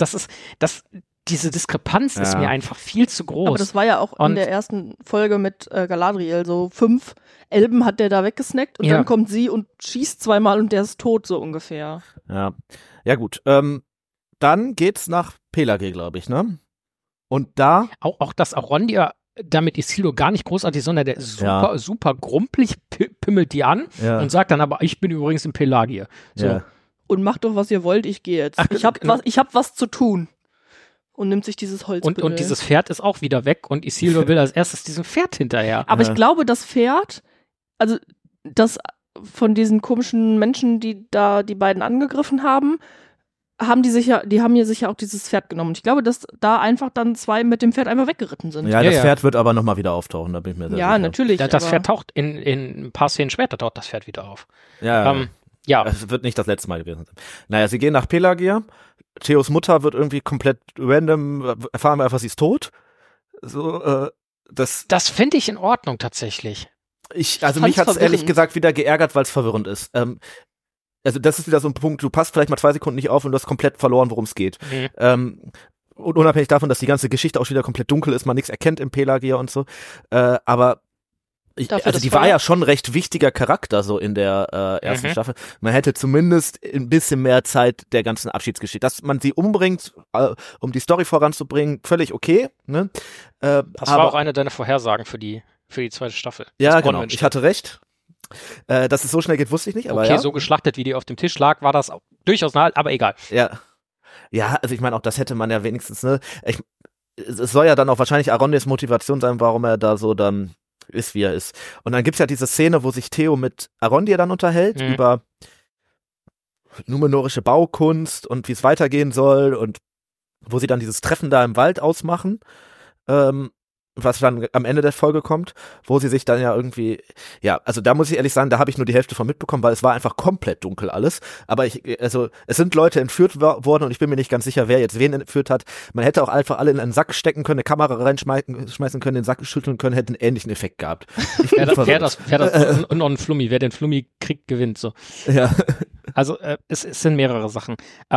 diese Diskrepanz ist mir einfach viel zu groß. Aber das war ja auch in der ersten Folge mit Galadriel, so 5 Elben hat der da weggesnackt und dann kommt sie und schießt 2-mal und der ist tot, so ungefähr. Ja gut, dann geht's nach Pelagé, glaube ich, ne? Und da auch das Arondir, damit Isildur gar nicht großartig, sondern der ist super grumpelig, pimmelt die an und sagt dann aber, ich bin übrigens in Pelagir. So. Ja. Und macht doch, was ihr wollt, ich gehe jetzt. Ich hab was zu tun. Und nimmt sich dieses Holzbündel. Und dieses Pferd ist auch wieder weg und Isildur will als erstes diesem Pferd hinterher. Aber ich glaube, das Pferd, also das von diesen komischen Menschen, die da die beiden angegriffen haben, haben die haben hier sicher auch dieses Pferd genommen. Und ich glaube, dass da einfach dann 2 mit dem Pferd einfach weggeritten sind. Ja, das Pferd wird aber nochmal wieder auftauchen, da bin ich mir sehr sicher. Ja, natürlich. Das Pferd taucht in ein paar Szenen später taucht das Pferd wieder auf. Ja. Es wird nicht das letzte Mal gewesen sein. Naja, sie gehen nach Pelagir. Theos Mutter wird irgendwie komplett random, erfahren wir einfach, sie ist tot. So, das finde ich in Ordnung tatsächlich. Mich hat's ehrlich gesagt wieder geärgert, weil es verwirrend ist. Also das ist wieder so ein Punkt, du passt vielleicht mal 2 Sekunden nicht auf und du hast komplett verloren, worum es geht. Und unabhängig davon, dass die ganze Geschichte auch schon wieder komplett dunkel ist, man nichts erkennt im Pelagir und so. Aber die war ja schon ein recht wichtiger Charakter so in der ersten Staffel. Man hätte zumindest ein bisschen mehr Zeit der ganzen Abschiedsgeschichte. Dass man sie umbringt, um die Story voranzubringen, völlig okay. Ne? Das war auch eine deiner Vorhersagen für die zweite Staffel. Ja, genau. Ich hatte recht. Dass es so schnell geht, wusste ich nicht. Aber okay, so geschlachtet, wie die auf dem Tisch lag, war das auch durchaus nah, aber egal. Ja, also ich meine, auch das hätte man ja wenigstens, ne? Es soll ja dann auch wahrscheinlich Arondirs Motivation sein, warum er da so dann ist, wie er ist. Und dann gibt's ja diese Szene, wo sich Theo mit Arondir dann unterhält über numenorische Baukunst und wie es weitergehen soll und wo sie dann dieses Treffen da im Wald ausmachen, was dann am Ende der Folge kommt, wo sie sich dann ja irgendwie, also da muss ich ehrlich sagen, da habe ich nur die Hälfte von mitbekommen, weil es war einfach komplett dunkel alles, aber es sind Leute entführt worden und ich bin mir nicht ganz sicher, wer jetzt wen entführt hat. Man hätte auch einfach alle in einen Sack stecken können, eine Kamera reinschmeißen können, den Sack schütteln können, hätte einen ähnlichen Effekt gehabt. Und noch ein Flummi, wer den Flummi kriegt, gewinnt, so. Ja. Also, es sind mehrere Sachen.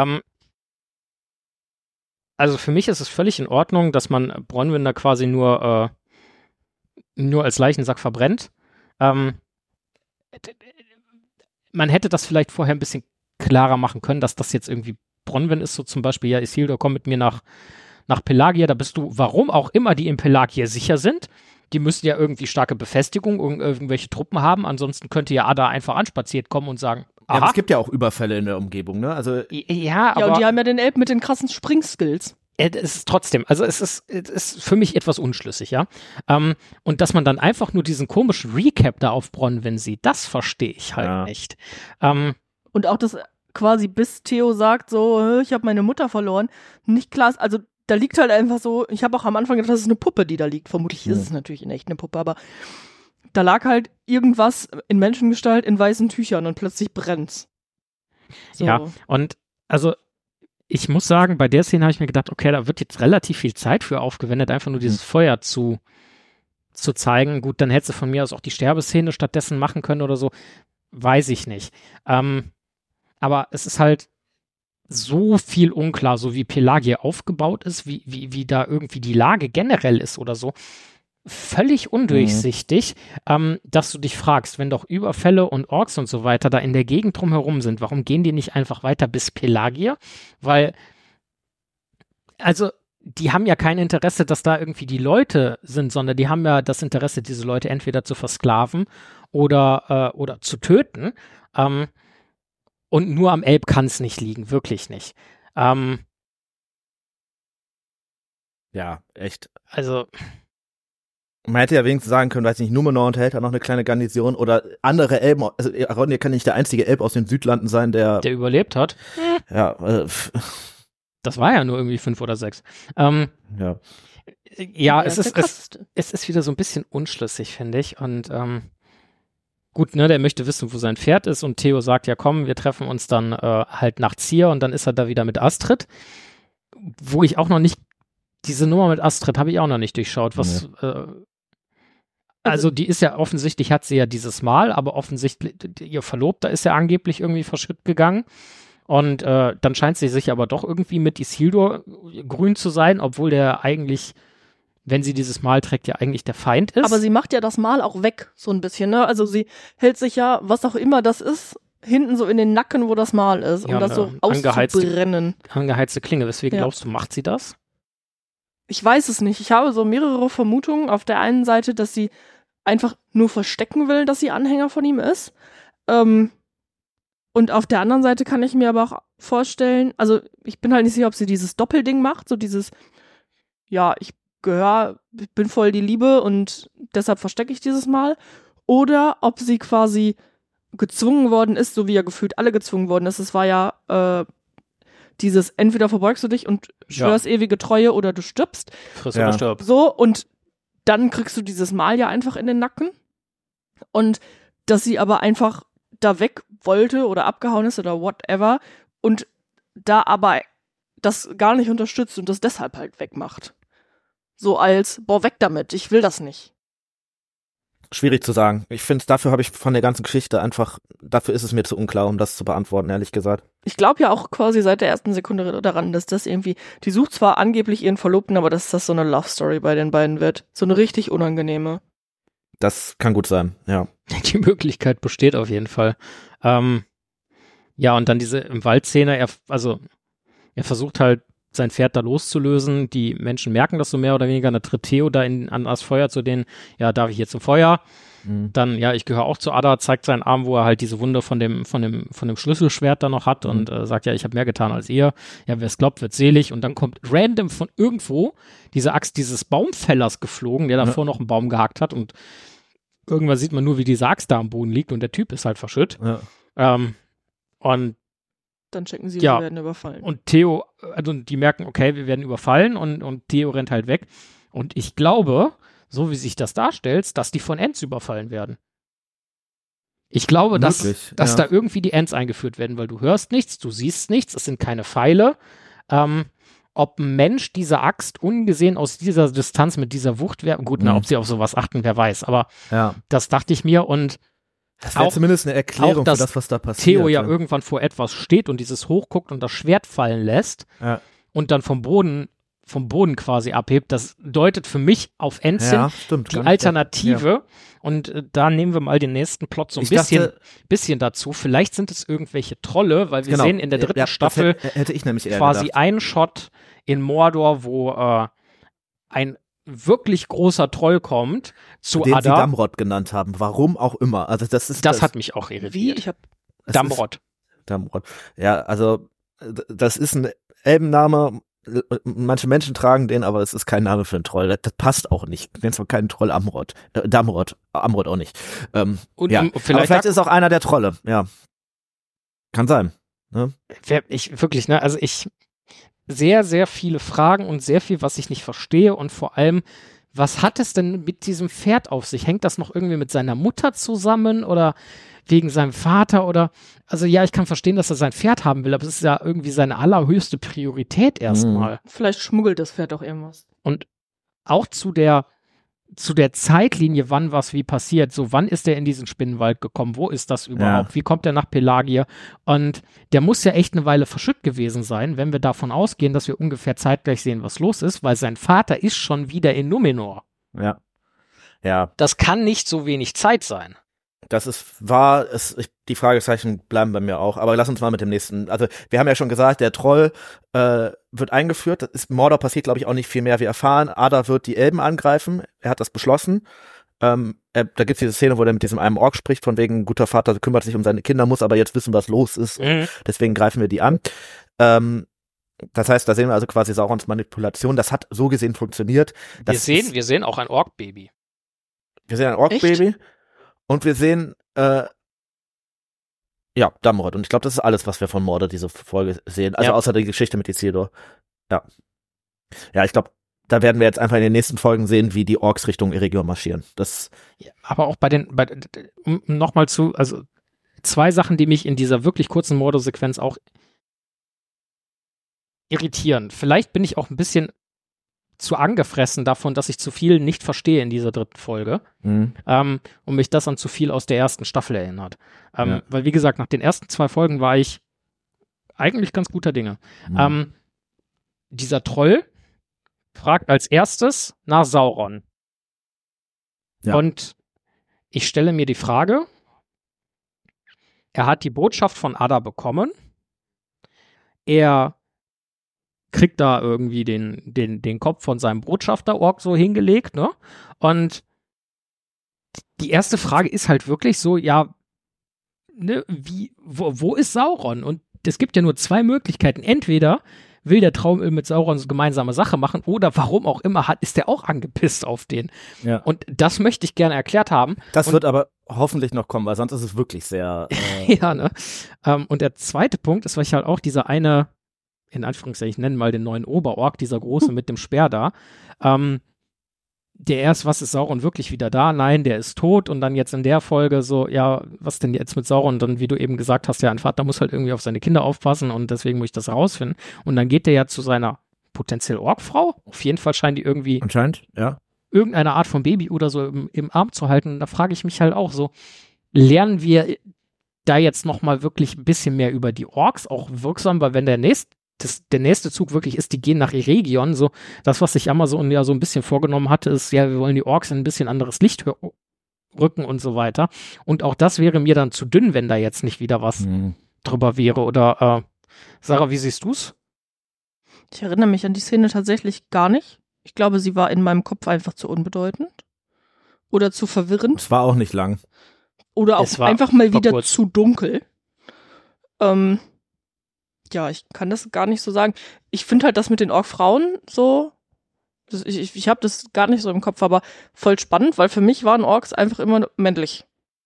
Also für mich ist es völlig in Ordnung, dass man Bronwyn quasi nur als Leichensack verbrennt. man hätte das vielleicht vorher ein bisschen klarer machen können, dass das jetzt irgendwie Bronwyn ist, so zum Beispiel, ja, Isildur, komm mit mir nach Pelagia, da bist du, warum auch immer die in Pelagia sicher sind, die müssen ja irgendwie starke Befestigung, irgendwelche Truppen haben, ansonsten könnte ja Ada einfach anspaziert kommen und sagen, aha. Ja, aber es gibt ja auch Überfälle in der Umgebung, ne? Also ja, aber und die haben ja den Elb mit den krassen Springskills. es ist trotzdem, also es ist für mich etwas unschlüssig, ja. Und dass man dann einfach nur diesen komischen Recap da auf Bronwyn sieht, das verstehe ich halt nicht. Und auch das quasi bis Theo sagt so, ich habe meine Mutter verloren, nicht klar ist, also da liegt halt einfach so, ich habe auch am Anfang gedacht, das ist eine Puppe, die da liegt. Vermutlich ist es natürlich in echt eine Puppe, aber da lag halt irgendwas in Menschengestalt in weißen Tüchern und plötzlich brennt's. So. Ja, und also ich muss sagen, bei der Szene habe ich mir gedacht, okay, da wird jetzt relativ viel Zeit für aufgewendet, einfach nur dieses Feuer zu zeigen. Gut, dann hättest du von mir aus auch die Sterbeszene stattdessen machen können oder so. Weiß ich nicht. Aber es ist halt so viel unklar, so wie Pelagia aufgebaut ist, wie da irgendwie die Lage generell ist oder so. Völlig undurchsichtig, dass du dich fragst, wenn doch Überfälle und Orks und so weiter da in der Gegend drumherum sind, warum gehen die nicht einfach weiter bis Pelagia? Weil, also, die haben ja kein Interesse, dass da irgendwie die Leute sind, sondern die haben ja das Interesse, diese Leute entweder zu versklaven oder zu töten. Und nur am Elb kann es nicht liegen, wirklich nicht. ja, echt. Also Man hätte ja wenigstens sagen können, weiß nicht, Numenor enthält da noch eine kleine Garnison oder andere Elben. Also Arondir kann nicht der einzige Elb aus den Südlanden sein, der überlebt hat. Ja, das war ja nur irgendwie 5 oder 6. ja. Ja, es ist wieder so ein bisschen unschlüssig, finde ich. Und gut, ne, der möchte wissen, wo sein Pferd ist. Und Theo sagt, ja komm, wir treffen uns dann halt nachts hier. Und dann ist er da wieder mit Astrid. Wo ich auch noch nicht, diese Nummer mit Astrid habe ich auch noch nicht durchschaut. Was, also die ist ja offensichtlich, hat sie ja dieses Mal, aber offensichtlich, ihr Verlobter ist ja angeblich irgendwie verschütt gegangen. Und dann scheint sie sich aber doch irgendwie mit Isildur grün zu sein, obwohl der eigentlich, wenn sie dieses Mal trägt, ja eigentlich der Feind ist. Aber sie macht ja das Mal auch weg, so ein bisschen, ne? Also sie hält sich ja, was auch immer das ist, hinten so in den Nacken, wo das Mal ist, um das so auszubrennen. Angeheizte Klinge. Weswegen Ja. glaubst du, macht sie das? Ich weiß es nicht. Ich habe so mehrere Vermutungen. Auf der einen Seite, dass sie einfach nur verstecken will, dass sie Anhänger von ihm ist. Und auf der anderen Seite kann ich mir aber auch vorstellen, also ich bin halt nicht sicher, ob sie dieses Doppelding macht, so dieses, ja, ich bin voll die Liebe und deshalb verstecke ich dieses Mal. Oder ob sie quasi gezwungen worden ist, so wie ja gefühlt alle gezwungen worden ist. Es war ja dieses, entweder verbeugst du dich und schwörst ewige Treue oder du stirbst. Friss oder stirb. So, und dann kriegst du dieses Mal ja einfach in den Nacken. Und dass sie aber einfach da weg wollte oder abgehauen ist oder whatever und da aber das gar nicht unterstützt und das deshalb halt wegmacht. So als, boah, weg damit, ich will das nicht. Schwierig zu sagen. Ich finde, dafür habe ich von der ganzen Geschichte einfach, dafür ist es mir zu unklar, um das zu beantworten, ehrlich gesagt. Ich glaube ja auch quasi seit der ersten Sekunde daran, dass das irgendwie, die sucht zwar angeblich ihren Verlobten, aber dass das so eine Love Story bei den beiden wird. So eine richtig unangenehme. Das kann gut sein, ja. Die Möglichkeit besteht auf jeden Fall. Ja, und dann diese im Wald-Szene, er versucht halt, sein Pferd da loszulösen. Die Menschen merken das so mehr oder weniger. Dann tritt Theo da an das Feuer zu denen, ja, darf ich hier zum Feuer? Dann, ja, ich gehöre auch zu Ada, zeigt seinen Arm, wo er halt diese Wunde von dem Schlüsselschwert da noch hat und sagt, ja, ich habe mehr getan als ihr. Ja, wer es glaubt, wird selig. Und dann kommt random von irgendwo diese Axt dieses Baumfällers geflogen, der davor noch einen Baum gehackt hat und irgendwann sieht man nur, wie diese Axt da am Boden liegt und der Typ ist halt verschütt. Ja. Und dann checken sie, ja, sie werden überfallen. Und Theo, also die merken, okay, wir werden überfallen und Theo rennt halt weg. Und ich glaube, so wie sich das darstellt, dass die von Ents überfallen werden. Ich glaube, dass da irgendwie die Ents eingeführt werden, weil du hörst nichts, du siehst nichts, es sind keine Pfeile. Ob ein Mensch diese Axt ungesehen aus dieser Distanz mit dieser Wucht wäre, gut, ob sie auf sowas achten, wer weiß, aber das dachte ich mir und das wäre zumindest eine Erklärung für das, was da passiert. Theo ja irgendwann vor etwas steht und dieses hochguckt und das Schwert fallen lässt und dann vom Boden vom Boden quasi abhebt. Das deutet für mich auf Ensign Ja, stimmt. die gar nicht Alternative. Ja. Und da nehmen wir mal den nächsten Plot so ein Ich dachte- bisschen dazu. Vielleicht sind es irgendwelche Trolle, weil wir Genau. sehen in der dritten Ja, Staffel das hätte ich nämlich eher quasi gedacht. einen Shot in Mordor, wo ein wirklich großer Troll kommt zu Den sie Ada. Damrod genannt haben. Warum auch immer. Also Das hat mich auch irritiert. Wie? Ich hab das Damrod. ist Damrod. Ja, also das ist ein Elbenname. Manche Menschen tragen den, aber es ist kein Name für einen Troll. Das passt auch nicht. Nennst du keinen Troll Amrod. Damrod. Amrod auch nicht. Und ja. vielleicht, Aber vielleicht ist auch einer der Trolle. Ja. Kann sein. Ne? Also ich sehr, sehr viele Fragen und sehr viel, was ich nicht verstehe und vor allem, was hat es denn mit diesem Pferd auf sich? Hängt das noch irgendwie mit seiner Mutter zusammen oder wegen seinem Vater oder, also ja, ich kann verstehen, dass er sein Pferd haben will, aber es ist ja irgendwie seine allerhöchste Priorität erstmal. Vielleicht schmuggelt das Pferd auch irgendwas. Und auch zu der Zeitlinie, wann was wie passiert, so wann ist er in diesen Spinnenwald gekommen, wo ist das überhaupt, Ja. wie kommt er nach Pelagia und der muss ja echt eine Weile verschütt gewesen sein, wenn wir davon ausgehen, dass wir ungefähr zeitgleich sehen, was los ist, weil sein Vater ist schon wieder in Numenor. Ja. Ja. Das kann nicht so wenig Zeit sein. Das ist die Fragezeichen bleiben bei mir auch, aber lass uns mal mit dem nächsten, also wir haben ja schon gesagt, der Troll wird eingeführt, Mordor passiert glaube ich auch nicht viel mehr, wir erfahren, Ada wird die Elben angreifen, er hat das beschlossen, da gibt's diese Szene, wo er mit diesem einen Ork spricht, von wegen, guter Vater kümmert sich um seine Kinder, muss aber jetzt wissen, was los ist, deswegen greifen wir die an. Das heißt, da sehen wir also quasi Saurons Manipulation, das hat so gesehen funktioniert. Wir sehen auch ein Ork-Baby. Wir sehen ein Ork-Baby. Und wir sehen, Damrod. Und ich glaube, das ist alles, was wir von Mordor diese Folge sehen. Also außer die Geschichte mit Isildur. Ja. Ja, ich glaube, da werden wir jetzt einfach in den nächsten Folgen sehen, wie die Orks Richtung Eregion marschieren. Aber auch um nochmal also 2 Sachen, die mich in dieser wirklich kurzen Mordor-Sequenz auch irritieren. Vielleicht bin ich auch ein bisschen zu angefressen davon, dass ich zu viel nicht verstehe in dieser 3. Folge und mich das an zu viel aus der ersten Staffel erinnert. Weil, wie gesagt, nach den ersten 2 Folgen war ich eigentlich ganz guter Dinge. Dieser Troll fragt als erstes nach Sauron. Ja. Und ich stelle mir die Frage, er hat die Botschaft von Ada bekommen, er kriegt da irgendwie den Kopf von seinem Botschafter-Ork so hingelegt, ne? Und die erste Frage ist halt wirklich so, ja, ne, wo ist Sauron? Und es gibt ja nur 2 Möglichkeiten. Entweder will der Traumöl mit Sauron so gemeinsame Sache machen oder warum auch immer ist der auch angepisst auf den. Ja. Und das möchte ich gerne erklärt haben. Das wird aber hoffentlich noch kommen, weil sonst ist es wirklich sehr ja, ne? Und der zweite Punkt ist, weil ich halt auch dieser eine, in Anführungszeichen, ich nenne mal den neuen Oberork, dieser große mit dem Speer da, der erst, was ist Sauron wirklich wieder da? Nein, der ist tot und dann jetzt in der Folge so, ja, was denn jetzt mit Sauron? Und dann, wie du eben gesagt hast, ja, ein Vater muss halt irgendwie auf seine Kinder aufpassen und deswegen muss ich das rausfinden. Und dann geht der ja zu seiner potenziell Orkfrau. Auf jeden Fall scheint die irgendwie anscheinend, ja. irgendeine Art von Baby oder so im Arm zu halten. Und da frage ich mich halt auch so, lernen wir da jetzt noch mal wirklich ein bisschen mehr über die Orks, auch wirksam, weil wenn der nächste Zug wirklich ist, die gehen nach Eregion, so das, was sich Amazon ja so ein bisschen vorgenommen hatte, ist, ja, wir wollen die Orks in ein bisschen anderes Licht rücken und so weiter. Und auch das wäre mir dann zu dünn, wenn da jetzt nicht wieder was drüber wäre. Oder Sarah, wie siehst du's? Ich erinnere mich an die Szene tatsächlich gar nicht. Ich glaube, sie war in meinem Kopf einfach zu unbedeutend. Oder zu verwirrend. Es war auch nicht lang. Oder auch einfach mal wieder kurz. zu dunkel. Ja, ich kann das gar nicht so sagen. Ich finde halt das mit den Ork-Frauen so, ich habe das gar nicht so im Kopf, aber voll spannend, weil für mich waren Orks einfach immer männlich.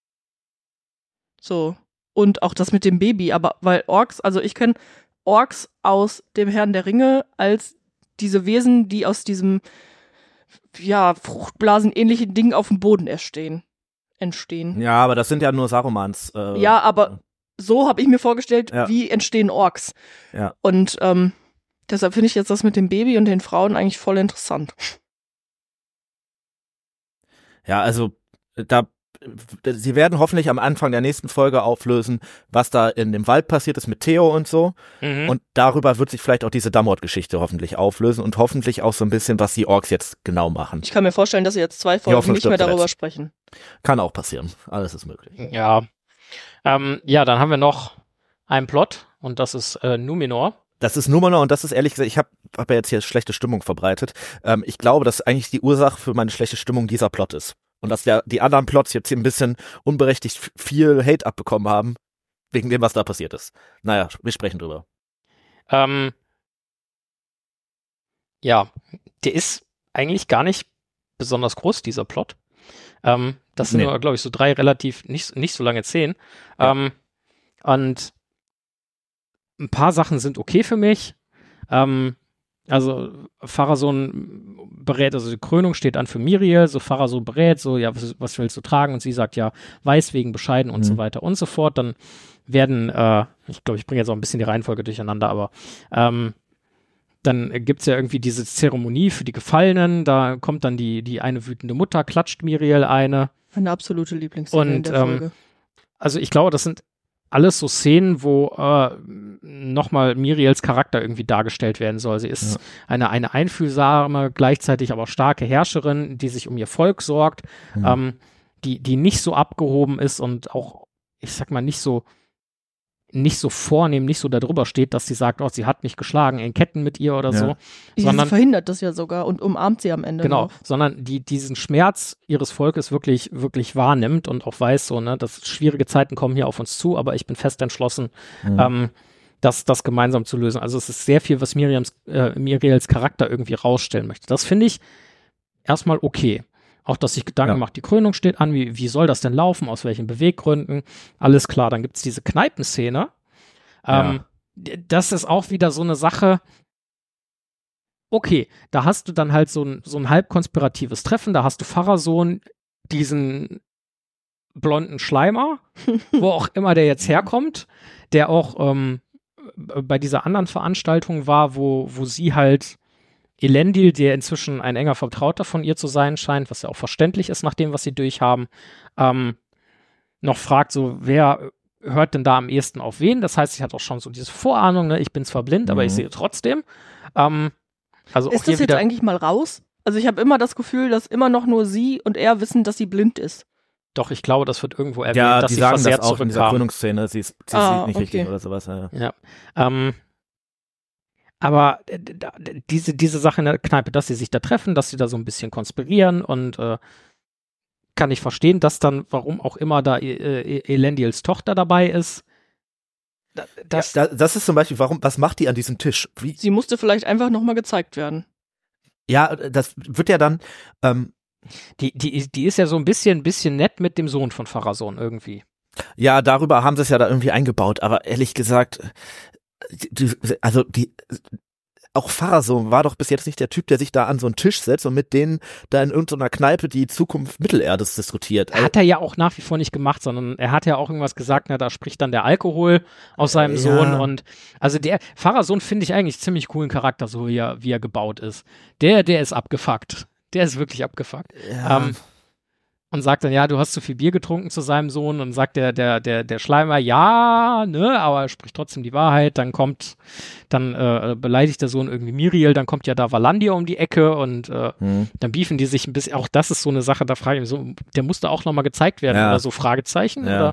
So. Und auch das mit dem Baby, aber weil Orks, also ich kenne Orks aus dem Herrn der Ringe als diese Wesen, die aus diesem, ja, Fruchtblasen-ähnlichen Ding auf dem Boden entstehen. Ja, aber das sind ja nur Sarumans. Ja, aber so habe ich mir vorgestellt, Ja. wie entstehen Orks. Ja. Und deshalb finde ich jetzt das mit dem Baby und den Frauen eigentlich voll interessant. Ja, also da sie werden hoffentlich am Anfang der nächsten Folge auflösen, was da in dem Wald passiert ist mit Theo und so. Und darüber wird sich vielleicht auch diese Damort-Geschichte hoffentlich auflösen und hoffentlich auch so ein bisschen, was die Orks jetzt genau machen. Ich kann mir vorstellen, dass sie jetzt 2 Folgen nicht mehr darüber sprechen. Kann auch passieren. Alles ist möglich. Ja. Ja, dann haben wir noch einen Plot und das ist Numenor. Das ist Numenor und das ist ehrlich gesagt, ich habe ja jetzt hier schlechte Stimmung verbreitet. Ich glaube, dass eigentlich die Ursache für meine schlechte Stimmung dieser Plot ist. Und dass die anderen Plots jetzt hier ein bisschen unberechtigt viel Hate abbekommen haben, wegen dem, was da passiert ist. Naja, wir sprechen drüber. Ja, der ist eigentlich gar nicht besonders groß, dieser Plot. Das sind nur, glaube ich, so 3 relativ nicht so lange Szenen. Ja. Und ein paar Sachen sind okay für mich. Also Pharason berät, also die Krönung steht an für Miriel, so Pharason berät, so, ja, was willst du tragen? Und sie sagt, ja, weiß wegen bescheiden und so weiter und so fort. Dann werden, ich glaube, ich bringe jetzt auch ein bisschen die Reihenfolge durcheinander, aber dann gibt's ja irgendwie diese Zeremonie für die Gefallenen, da kommt dann die eine wütende Mutter, klatscht Miriel eine. Eine absolute Lieblingsszene in der Folge. Also ich glaube, das sind alles so Szenen, wo nochmal Miriels Charakter irgendwie dargestellt werden soll. Sie ist eine einfühlsame, gleichzeitig aber starke Herrscherin, die sich um ihr Volk sorgt, die nicht so abgehoben ist und auch, ich sag mal, nicht so vornehm, nicht so da drüber steht, dass sie sagt, oh, sie hat mich geschlagen, in Ketten mit ihr oder so. Sondern sie verhindert das ja sogar und umarmt sie am Ende. Genau, noch. Sondern diesen Schmerz ihres Volkes wirklich, wirklich wahrnimmt und auch weiß so, ne, dass schwierige Zeiten kommen hier auf uns zu, aber ich bin fest entschlossen, das gemeinsam zu lösen. Also es ist sehr viel, was Miriels Charakter irgendwie rausstellen möchte. Das finde ich erstmal okay. Auch, dass sich Gedanken macht, die Krönung steht an, wie soll das denn laufen, aus welchen Beweggründen, alles klar. Dann gibt es diese Kneipenszene. Das ist auch wieder so eine Sache, okay, da hast du dann halt so ein halb konspiratives Treffen, da hast du Pharason, diesen blonden Schleimer, wo auch immer der jetzt herkommt, der auch bei dieser anderen Veranstaltung war, wo sie halt Elendil, der inzwischen ein enger Vertrauter von ihr zu sein scheint, was ja auch verständlich ist nach dem, was sie durchhaben, noch fragt so, wer hört denn da am ehesten auf wen? Das heißt, ich hatte auch schon so diese Vorahnung, ne? Ich bin zwar blind, aber ich sehe trotzdem. Also ist auch das jetzt eigentlich mal raus? Also ich habe immer das Gefühl, dass immer noch nur sie und er wissen, dass sie blind ist. Doch, ich glaube, das wird irgendwo erwähnt, dass sie sagen versehrt das auch in dieser zurückkam. Krönungsszene, sie sieht nicht richtig oder sowas. Ja. Aber diese Sache in der Kneipe, dass sie sich da treffen, dass sie da so ein bisschen konspirieren und kann ich verstehen, dass dann, warum auch immer da Elendils Tochter dabei ist. Das ist zum Beispiel, was macht die an diesem Tisch? Sie musste vielleicht einfach nochmal gezeigt werden. Ja, das wird ja dann Die ist ja so ein bisschen nett mit dem Sohn von Pharason irgendwie. Ja, darüber haben sie es ja da irgendwie eingebaut, aber ehrlich gesagt, auch Pharason war doch bis jetzt nicht der Typ, der sich da an so einen Tisch setzt und mit denen da in irgendeiner Kneipe die Zukunft Mittelerdes diskutiert. Hat er ja auch nach wie vor nicht gemacht, sondern er hat ja auch irgendwas gesagt, da spricht dann der Alkohol aus seinem Sohn und also der Pharason finde ich eigentlich ziemlich coolen Charakter, so wie er gebaut ist. Der ist abgefuckt. Der ist wirklich abgefuckt. Ja. Und sagt dann, ja, du hast zu viel Bier getrunken zu seinem Sohn und sagt der Schleimer, ja, ne, aber er spricht trotzdem die Wahrheit, dann beleidigt der Sohn irgendwie Miriel, dann kommt ja da Valandia um die Ecke und dann beefen die sich ein bisschen, auch das ist so eine Sache, da frage ich mich so, der musste auch nochmal gezeigt werden oder so, Fragezeichen, oder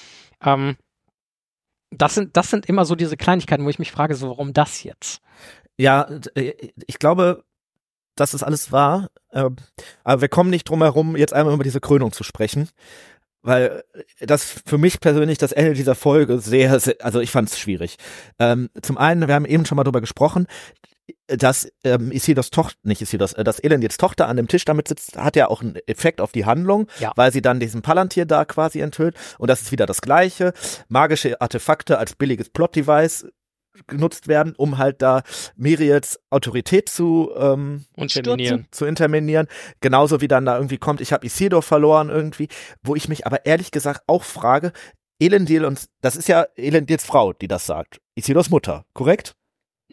das sind immer so diese Kleinigkeiten, wo ich mich frage, so, warum das jetzt? Ja, ich glaube, dass es alles war, aber wir kommen nicht drum herum, jetzt einmal über diese Krönung zu sprechen, weil das für mich persönlich das Ende dieser Folge sehr, also ich fand es schwierig. Zum einen, wir haben eben schon mal drüber gesprochen, dass Isildurs Tochter, nicht Isildurs, dass Elendils Tochter an dem Tisch damit sitzt, hat ja auch einen Effekt auf die Handlung, weil sie dann diesen Palantir da quasi enthüllt und das ist wieder das Gleiche. Magische Artefakte als billiges Plot-Device genutzt werden, um halt da Miriels Autorität zu interminieren. Genauso wie dann da irgendwie kommt, ich habe Isildur verloren irgendwie, wo ich mich aber ehrlich gesagt auch frage, Elendil, und das ist ja Elendils Frau, die das sagt. Isildurs Mutter, korrekt?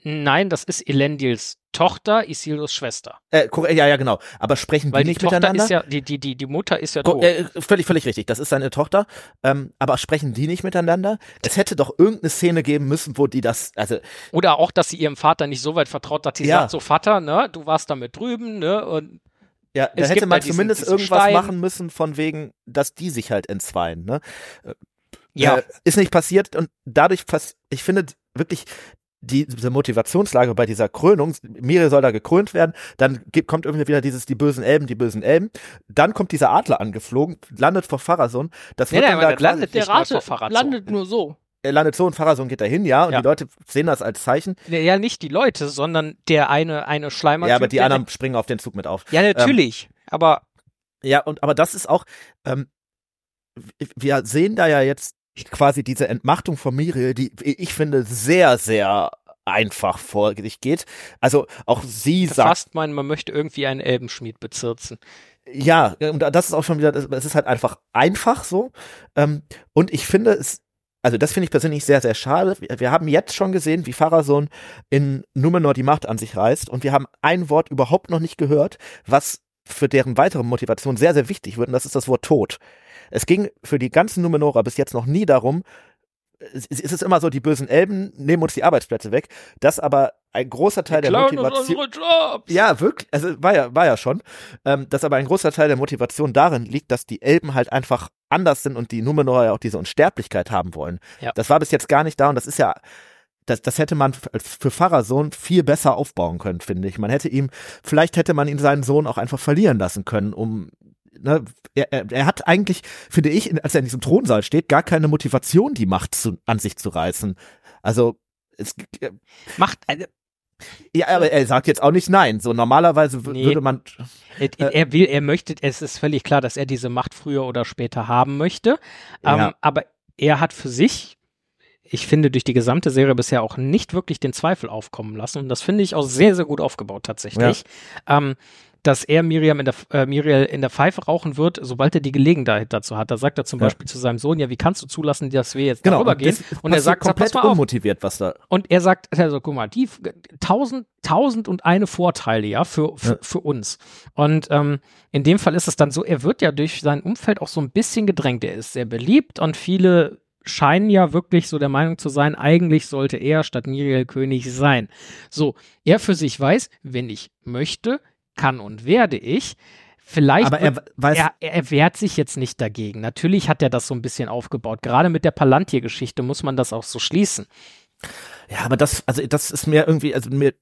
Nein, das ist Elendils Tochter, Isildurs Schwester. Ja, genau. Aber sprechen die Weil die nicht Tochter miteinander? ist ja, die Mutter ist ja tot. Völlig richtig. Das ist seine Tochter. Aber sprechen die nicht miteinander? Es hätte doch irgendeine Szene geben müssen, wo die das, also. Oder auch, dass sie ihrem Vater nicht so weit vertraut, dass sie sagt, so Vater, ne, du warst da mit drüben, ne, und ja, da es hätte gibt man da diesen zumindest irgendwas Stein. machen müssen, von wegen, dass die sich halt entzweien, ne? Ja. Ist nicht passiert und dadurch, ich finde wirklich, diese Motivationslage bei dieser Krönung, Miriel soll da gekrönt werden, dann kommt irgendwie wieder die bösen Elben, dann kommt dieser Adler angeflogen, landet vor Pharason, das wird dann da landet nicht Der mal vor Rate Fahrrad landet nur so. er landet so und Pharason geht dahin, ja, und Ja. die Leute sehen das als Zeichen. Ja, nicht die Leute, sondern der eine Schleimer. Ja, aber die anderen springen auf den Zug mit auf. Ja, natürlich, aber Ja, aber das ist auch, wir sehen da ja jetzt quasi diese Entmachtung von Miriel, die ich finde sehr, sehr einfach vor sich geht. Also auch sie sagt. fast meinen, man möchte irgendwie einen Elbenschmied bezirzen. Ja, und das ist auch schon wieder, es ist halt einfach so. Und ich finde also das finde ich persönlich sehr, sehr schade. Wir haben jetzt schon gesehen, wie Pharason in Numenor die Macht an sich reißt und wir haben ein Wort überhaupt noch nicht gehört, was für deren weitere Motivation sehr, sehr wichtig wird, und das ist das Wort Tod. Es ging für die ganzen Numenorer bis jetzt noch nie darum, es ist immer so, die bösen Elben nehmen uns die Arbeitsplätze weg, dass aber ein großer Teil der Motivation, Jobs. ja, wirklich, also war ja schon, dass aber ein großer Teil der Motivation darin liegt, dass die Elben halt einfach anders sind und die Numenorer ja auch diese Unsterblichkeit haben wollen. Ja. Das war bis jetzt gar nicht da und das ist ja, das hätte man für Pharason viel besser aufbauen können, finde ich. Vielleicht hätte man ihn seinen Sohn auch einfach verlieren lassen können, ne, er hat eigentlich, finde ich, als er in diesem Thronsaal steht, gar keine Motivation, die Macht an sich zu reißen. Also, ja, aber er sagt jetzt auch nicht nein. So normalerweise würde man. Er möchte, es ist völlig klar, dass er diese Macht früher oder später haben möchte. Ja. Aber er hat für sich, ich finde, durch die gesamte Serie bisher auch nicht wirklich den Zweifel aufkommen lassen. Und das finde ich auch sehr, sehr gut aufgebaut tatsächlich. Ja. Dass er Miriel in der Pfeife rauchen wird, sobald er die Gelegenheit dazu hat. Da sagt er zum Beispiel zu seinem Sohn, ja, wie kannst du zulassen, dass wir jetzt darüber gehen? Und er sagt, komplett pass mal auf. unmotiviert, was da. Und er sagt, also guck mal, die 1001 Vorteile, ja, für uns. Und in dem Fall ist es dann so, er wird ja durch sein Umfeld auch so ein bisschen gedrängt. Er ist sehr beliebt und viele scheinen ja wirklich so der Meinung zu sein, eigentlich sollte er statt Miriel König sein. So, er für sich weiß, wenn ich möchte, kann und werde ich. Vielleicht, aber er wehrt sich jetzt nicht dagegen. Natürlich hat er das so ein bisschen aufgebaut. Gerade mit der Palantir-Geschichte muss man das auch so schließen. Ja, aber das ist mir irgendwie,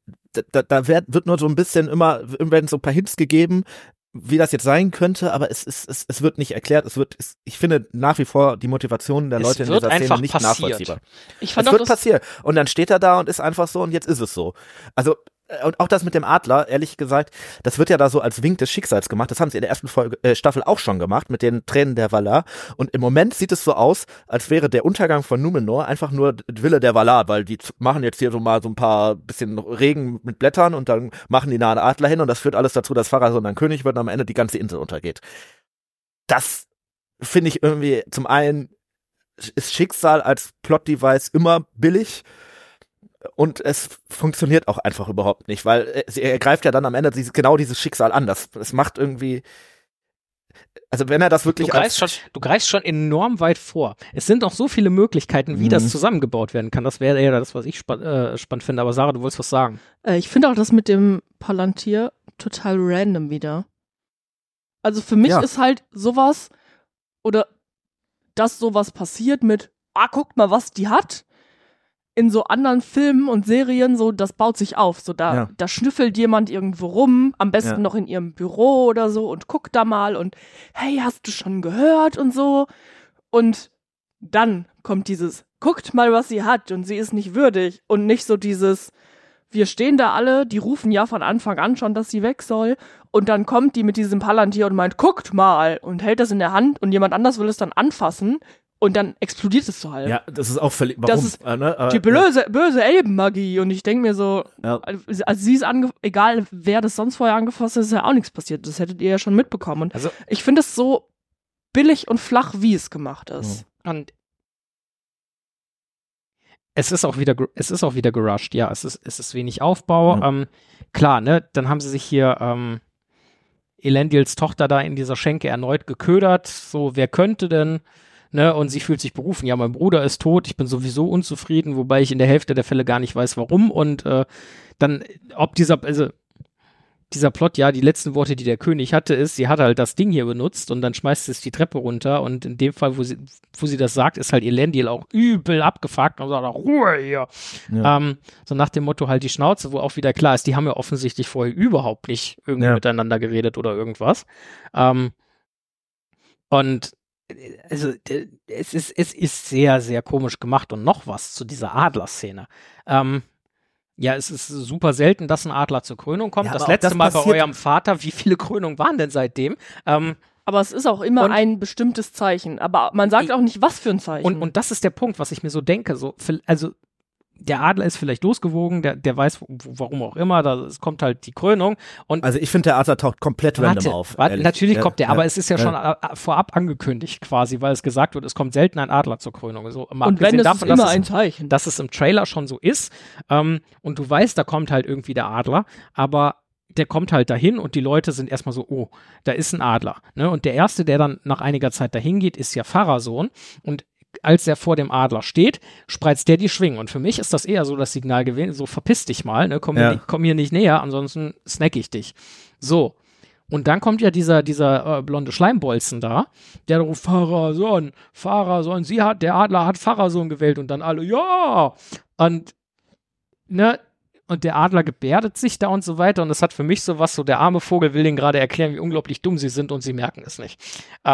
da wird nur so ein bisschen werden so ein paar Hints gegeben, wie das jetzt sein könnte, aber es wird nicht erklärt. Ich finde nach wie vor die Motivation der Leute in dieser Szene nicht nachvollziehbar. Ich fand es wird passieren. Und dann steht er da und ist einfach so und jetzt ist es so. Also, und auch das mit dem Adler, ehrlich gesagt, das wird ja da so als Wink des Schicksals gemacht. Das haben sie in der ersten Staffel auch schon gemacht, mit den Tränen der Valar. Und im Moment sieht es so aus, als wäre der Untergang von Numenor einfach nur Wille der Valar, weil die machen jetzt hier so mal so ein paar bisschen Regen mit Blättern und dann machen die nahen Adler hin und das führt alles dazu, dass Pharason dann König wird und am Ende die ganze Insel untergeht. Das finde ich irgendwie, zum einen ist Schicksal als Plot-Device immer billig. Und es funktioniert auch einfach überhaupt nicht, weil er greift ja dann am Ende genau dieses Schicksal an. Das macht irgendwie, also wenn er das wirklich Du greifst schon enorm weit vor. Es sind auch so viele Möglichkeiten, wie das zusammengebaut werden kann. Das wäre eher das, was ich spannend finde. Aber Sarah, du wolltest was sagen. Ich finde auch das mit dem Palantir total random wieder. Also für mich ist halt sowas, oder dass sowas passiert mit, guckt mal, was die hat. In so anderen Filmen und Serien, so, das baut sich auf. So, da schnüffelt jemand irgendwo rum, am besten noch in ihrem Büro oder so und guckt da mal und hey, hast du schon gehört und so. Und dann kommt dieses, guckt mal, was sie hat und sie ist nicht würdig und nicht so dieses, wir stehen da alle, die rufen ja von Anfang an schon, dass sie weg soll und dann kommt die mit diesem Palantir und meint, guckt mal und hält das in der Hand und jemand anders will es dann anfassen. Und dann explodiert es so halb. Ja, das ist auch völlig, warum? Das ist die böse Elbenmagie. Und ich denke mir so, also sie ist egal wer das sonst vorher angefasst hat, ist ja auch nichts passiert. Das hättet ihr ja schon mitbekommen. Und ich finde es so billig und flach, wie es gemacht ist. Und Es ist auch wieder gerusht, ja. Es ist wenig Aufbau. Ja. Klar, ne, dann haben sie sich hier Elendils Tochter da in dieser Schenke erneut geködert. So, wer könnte denn? Ne, und sie fühlt sich berufen. Ja, mein Bruder ist tot, ich bin sowieso unzufrieden, wobei ich in der Hälfte der Fälle gar nicht weiß, warum. Und dann, ob dieser Plot, ja, die letzten Worte, die der König hatte, ist, sie hat halt das Ding hier benutzt und dann schmeißt sie es die Treppe runter und in dem Fall, wo sie das sagt, ist halt Elendil auch übel abgefuckt und sagt, Ruhe hier. Ja. So nach dem Motto halt die Schnauze, wo auch wieder klar ist, die haben ja offensichtlich vorher überhaupt nicht irgendwie miteinander geredet oder irgendwas. Und also es ist sehr, sehr komisch gemacht und noch was zu dieser Adler-Szene. Ja, es ist super selten, dass ein Adler zur Krönung kommt. Ja, das aber auch letzte das Mal bei passiert- eurem Vater, wie viele Krönungen waren denn seitdem? Aber es ist auch immer Und- ein bestimmtes Zeichen. Aber man sagt auch nicht, was für ein Zeichen. Und das ist der Punkt, was ich mir so denke. So, also der Adler ist vielleicht losgewogen, der weiß, warum auch immer, es kommt halt die Krönung. Und Also ich finde, der Adler taucht komplett random auf. ehrlich. natürlich kommt der, aber ja. es ist ja schon vorab angekündigt quasi, weil es gesagt wird, es kommt selten ein Adler zur Krönung. So, mal und wenn, abgesehen es davon, ist immer dass ein Zeichen. dass es im Trailer schon so ist. Und du weißt, da kommt halt irgendwie der Adler, aber der kommt halt dahin und die Leute sind erstmal so, oh, da ist ein Adler. Ne? Und der Erste, der dann nach einiger Zeit dahin geht, ist ja Pharason. Und als er vor dem Adler steht, spreizt der die Schwingen. Und für mich ist das eher so das Signal gewesen, so verpiss dich mal, ne? Komm hier nicht näher, ansonsten snack ich dich. So. Und dann kommt ja dieser blonde Schleimbolzen da, der ruft, Pharason, der Adler hat Pharason gewählt und dann alle, ja! Und, ne, und der Adler gebärdet sich da und so weiter und das hat für mich sowas, so der arme Vogel will denen gerade erklären, wie unglaublich dumm sie sind und sie merken es nicht.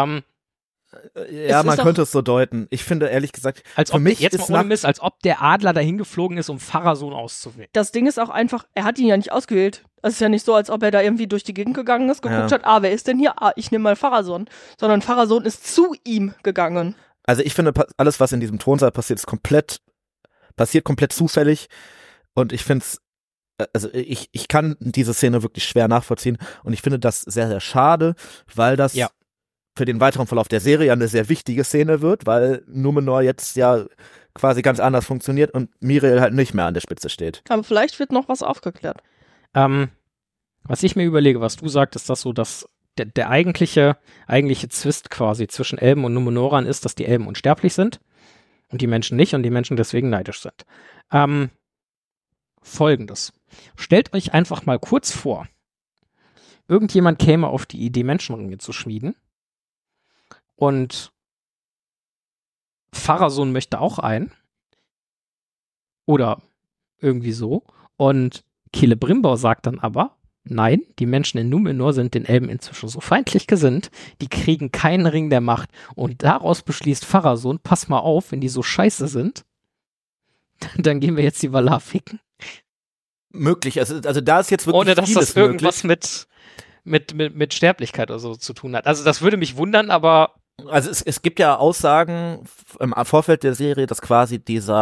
Ja, man könnte es so deuten. Ich finde, ehrlich gesagt, Als für ob, mich jetzt ist mal ohne Mist, als ob der Adler dahin geflogen ist, um Pharason auszuwählen. Das Ding ist auch einfach, er hat ihn ja nicht ausgewählt. Es ist ja nicht so, als ob er da irgendwie durch die Gegend gegangen ist, geguckt hat, wer ist denn hier? Ich nehme mal Pharason. Sondern Pharason ist zu ihm gegangen. Also ich finde, alles, was in diesem Thronsaal passiert, passiert komplett zufällig. Und ich finde es, also ich kann diese Szene wirklich schwer nachvollziehen. Und ich finde das sehr, sehr schade, weil das für den weiteren Verlauf der Serie eine sehr wichtige Szene wird, weil Numenor jetzt ja quasi ganz anders funktioniert und Miriel halt nicht mehr an der Spitze steht. Aber vielleicht wird noch was aufgeklärt. Was ich mir überlege, was du sagtest, dass so der eigentliche Zwist quasi zwischen Elben und Numenoran ist, dass die Elben unsterblich sind und die Menschen nicht und die Menschen deswegen neidisch sind. Folgendes. Stellt euch einfach mal kurz vor, irgendjemand käme auf die Idee, Menschenringe zu schmieden und Pharason möchte auch einen oder irgendwie so und Celebrimbor sagt dann aber, nein, die Menschen in Numenor sind den Elben inzwischen so feindlich gesinnt, die kriegen keinen Ring der Macht und daraus beschließt Pharason, pass mal auf, wenn die so scheiße sind, dann gehen wir jetzt die Valar ficken. Möglich, also da ist jetzt wirklich ohne dass vieles das irgendwas mit Sterblichkeit oder so zu tun hat. Also das würde mich wundern, aber also es gibt ja Aussagen im Vorfeld der Serie, dass quasi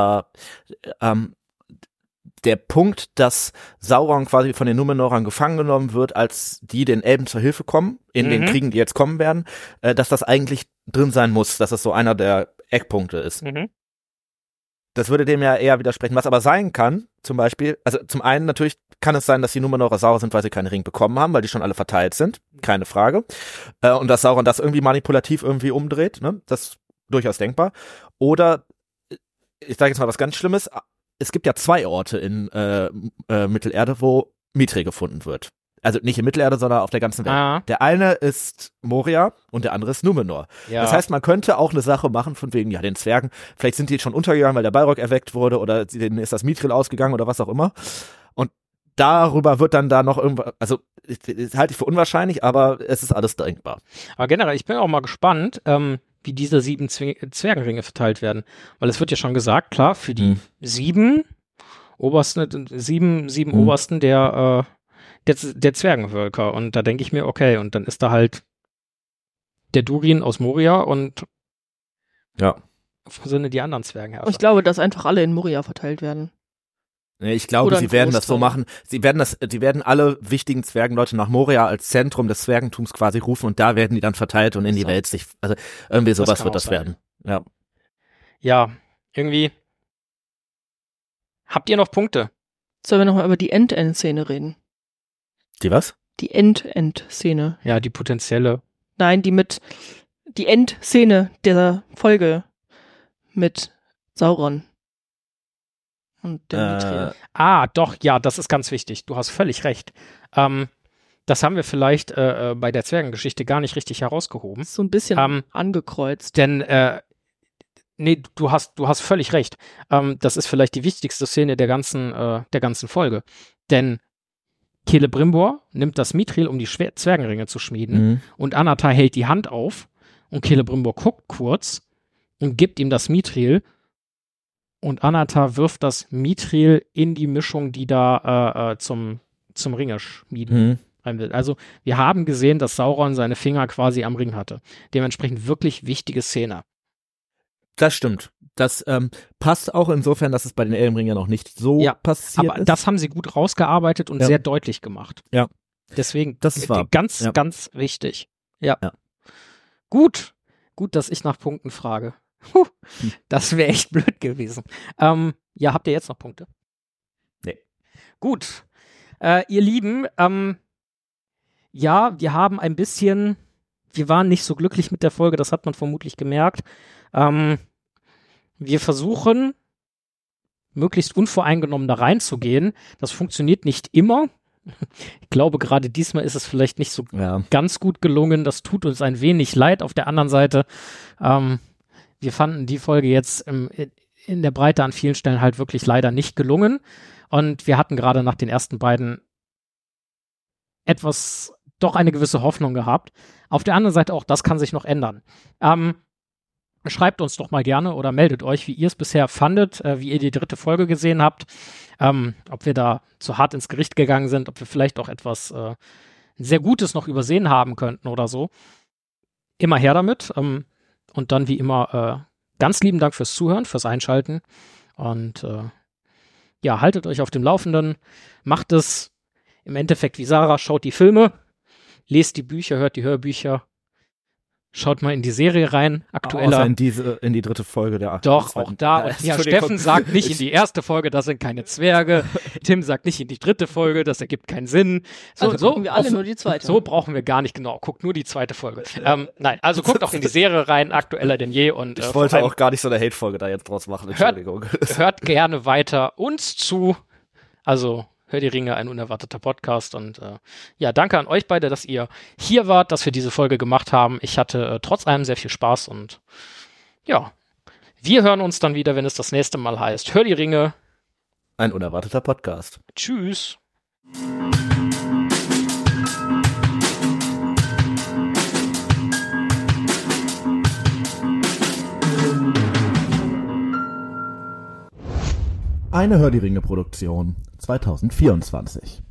der Punkt, dass Sauron quasi von den Numenorern gefangen genommen wird, als die den Elben zur Hilfe kommen, in den Kriegen, die jetzt kommen werden, dass das eigentlich drin sein muss, dass das so einer der Eckpunkte ist. Das würde dem ja eher widersprechen. Was aber sein kann, zum Beispiel, also zum einen natürlich kann es sein, dass die Numenorer sauer sind, weil sie keinen Ring bekommen haben, weil die schon alle verteilt sind, keine Frage. Und dass Sauron das irgendwie manipulativ irgendwie umdreht, ne? Das ist durchaus denkbar. Oder, ich sage jetzt mal was ganz Schlimmes, es gibt ja 2 Orte in Mittelerde, wo Mithril gefunden wird. Also nicht in Mittelerde, sondern auf der ganzen Welt. Der eine ist Moria und der andere ist Numenor. Ja. Das heißt, man könnte auch eine Sache machen von wegen, ja, den Zwergen, vielleicht sind die schon untergegangen, weil der Balrog erweckt wurde oder denen ist das Mithril ausgegangen oder was auch immer. Und darüber wird dann da noch irgendwas, also das halte ich für unwahrscheinlich, aber es ist alles denkbar. Aber generell, ich bin auch mal gespannt, wie diese 7 Zwergenringe verteilt werden. Weil es wird ja schon gesagt, klar, für die 7 Obersten, 7 Obersten der Zwergenvölker. Und da denke ich mir, okay, und dann ist da halt der Durin aus Moria und wo sind die anderen Zwergenherrscher? Ich glaube, dass einfach alle in Moria verteilt werden. Ich glaube, sie werden das so machen. Sie werden alle wichtigen Zwergenleute nach Moria als Zentrum des Zwergentums quasi rufen und da werden die dann verteilt und in die Welt sich, also irgendwie sowas wird das werden. Ja. Ja, irgendwie Habt ihr noch Punkte? Sollen wir nochmal über die End-End-Szene reden? Die was? Die End-End-Szene. Ja, die potenzielle. Nein, die Endszene der Folge mit Sauron. Und der Mithril. Doch, ja, das ist ganz wichtig. Du hast völlig recht. Das haben wir vielleicht bei der Zwergengeschichte gar nicht richtig herausgehoben. So ein bisschen angekreuzt. Denn, nee, du hast völlig recht. Das ist vielleicht die wichtigste Szene der ganzen Folge. Denn Celebrimbor nimmt das Mithril, um die Zwergenringe zu schmieden. Und Anatar hält die Hand auf und Celebrimbor guckt kurz und gibt ihm das Mithril. Und Anatar wirft das Mithril in die Mischung, die da zum Ringe schmieden rein will. Also wir haben gesehen, dass Sauron seine Finger quasi am Ring hatte. Dementsprechend wirklich wichtige Szene. Das stimmt. Das passt auch insofern, dass es bei den Elbenringern noch nicht so passiert aber ist. das haben sie gut rausgearbeitet und sehr deutlich gemacht. Ja. Deswegen, das ist wahr. Ganz wichtig. Ja. Gut, dass ich nach Punkten frage. Das wäre echt blöd gewesen. Ja, habt ihr jetzt noch Punkte? Nee. Gut. Ihr Lieben, ja, wir waren nicht so glücklich mit der Folge, das hat man vermutlich gemerkt. Wir versuchen, möglichst unvoreingenommen da reinzugehen. Das funktioniert nicht immer. Ich glaube, gerade diesmal ist es vielleicht nicht so ganz gut gelungen. Das tut uns ein wenig leid. Auf der anderen Seite, wir fanden die Folge jetzt in der Breite an vielen Stellen halt wirklich leider nicht gelungen. Und wir hatten gerade nach den ersten beiden doch eine gewisse Hoffnung gehabt. Auf der anderen Seite auch, das kann sich noch ändern. Schreibt uns doch mal gerne oder meldet euch, wie ihr es bisher fandet, wie ihr die 3. Folge gesehen habt, ob wir da zu hart ins Gericht gegangen sind, ob wir vielleicht auch etwas sehr Gutes noch übersehen haben könnten oder so. Immer her damit. Und dann wie immer ganz lieben Dank fürs Zuhören, fürs Einschalten. Und ja, haltet euch auf dem Laufenden. Macht es im Endeffekt wie Sarah, schaut die Filme, lest die Bücher, hört die Hörbücher. Schaut mal in die Serie rein, aktueller. Außer in die 3. Folge der Doch, auch da. Und ja, Steffen sagt nicht in die 1. Folge, das sind keine Zwerge. Tim sagt nicht in die 3. Folge, das ergibt keinen Sinn. Also gucken wir alle nur die 2. So brauchen wir gar nicht, genau. Guckt nur die 2. Folge. Nein, also guckt auch in die Serie rein, aktueller denn je. Und, ich wollte auch gar nicht so eine Hate-Folge da jetzt draus machen, Entschuldigung. Hört gerne weiter uns zu. Also Hör die Ringe, ein unerwarteter Podcast. Und ja, danke an euch beide, dass ihr hier wart, dass wir diese Folge gemacht haben. Ich hatte trotz allem sehr viel Spaß und ja, wir hören uns dann wieder, wenn es das nächste Mal heißt Hör die Ringe. Ein unerwarteter Podcast. Tschüss. Eine Hör die Ringe Produktion 2024.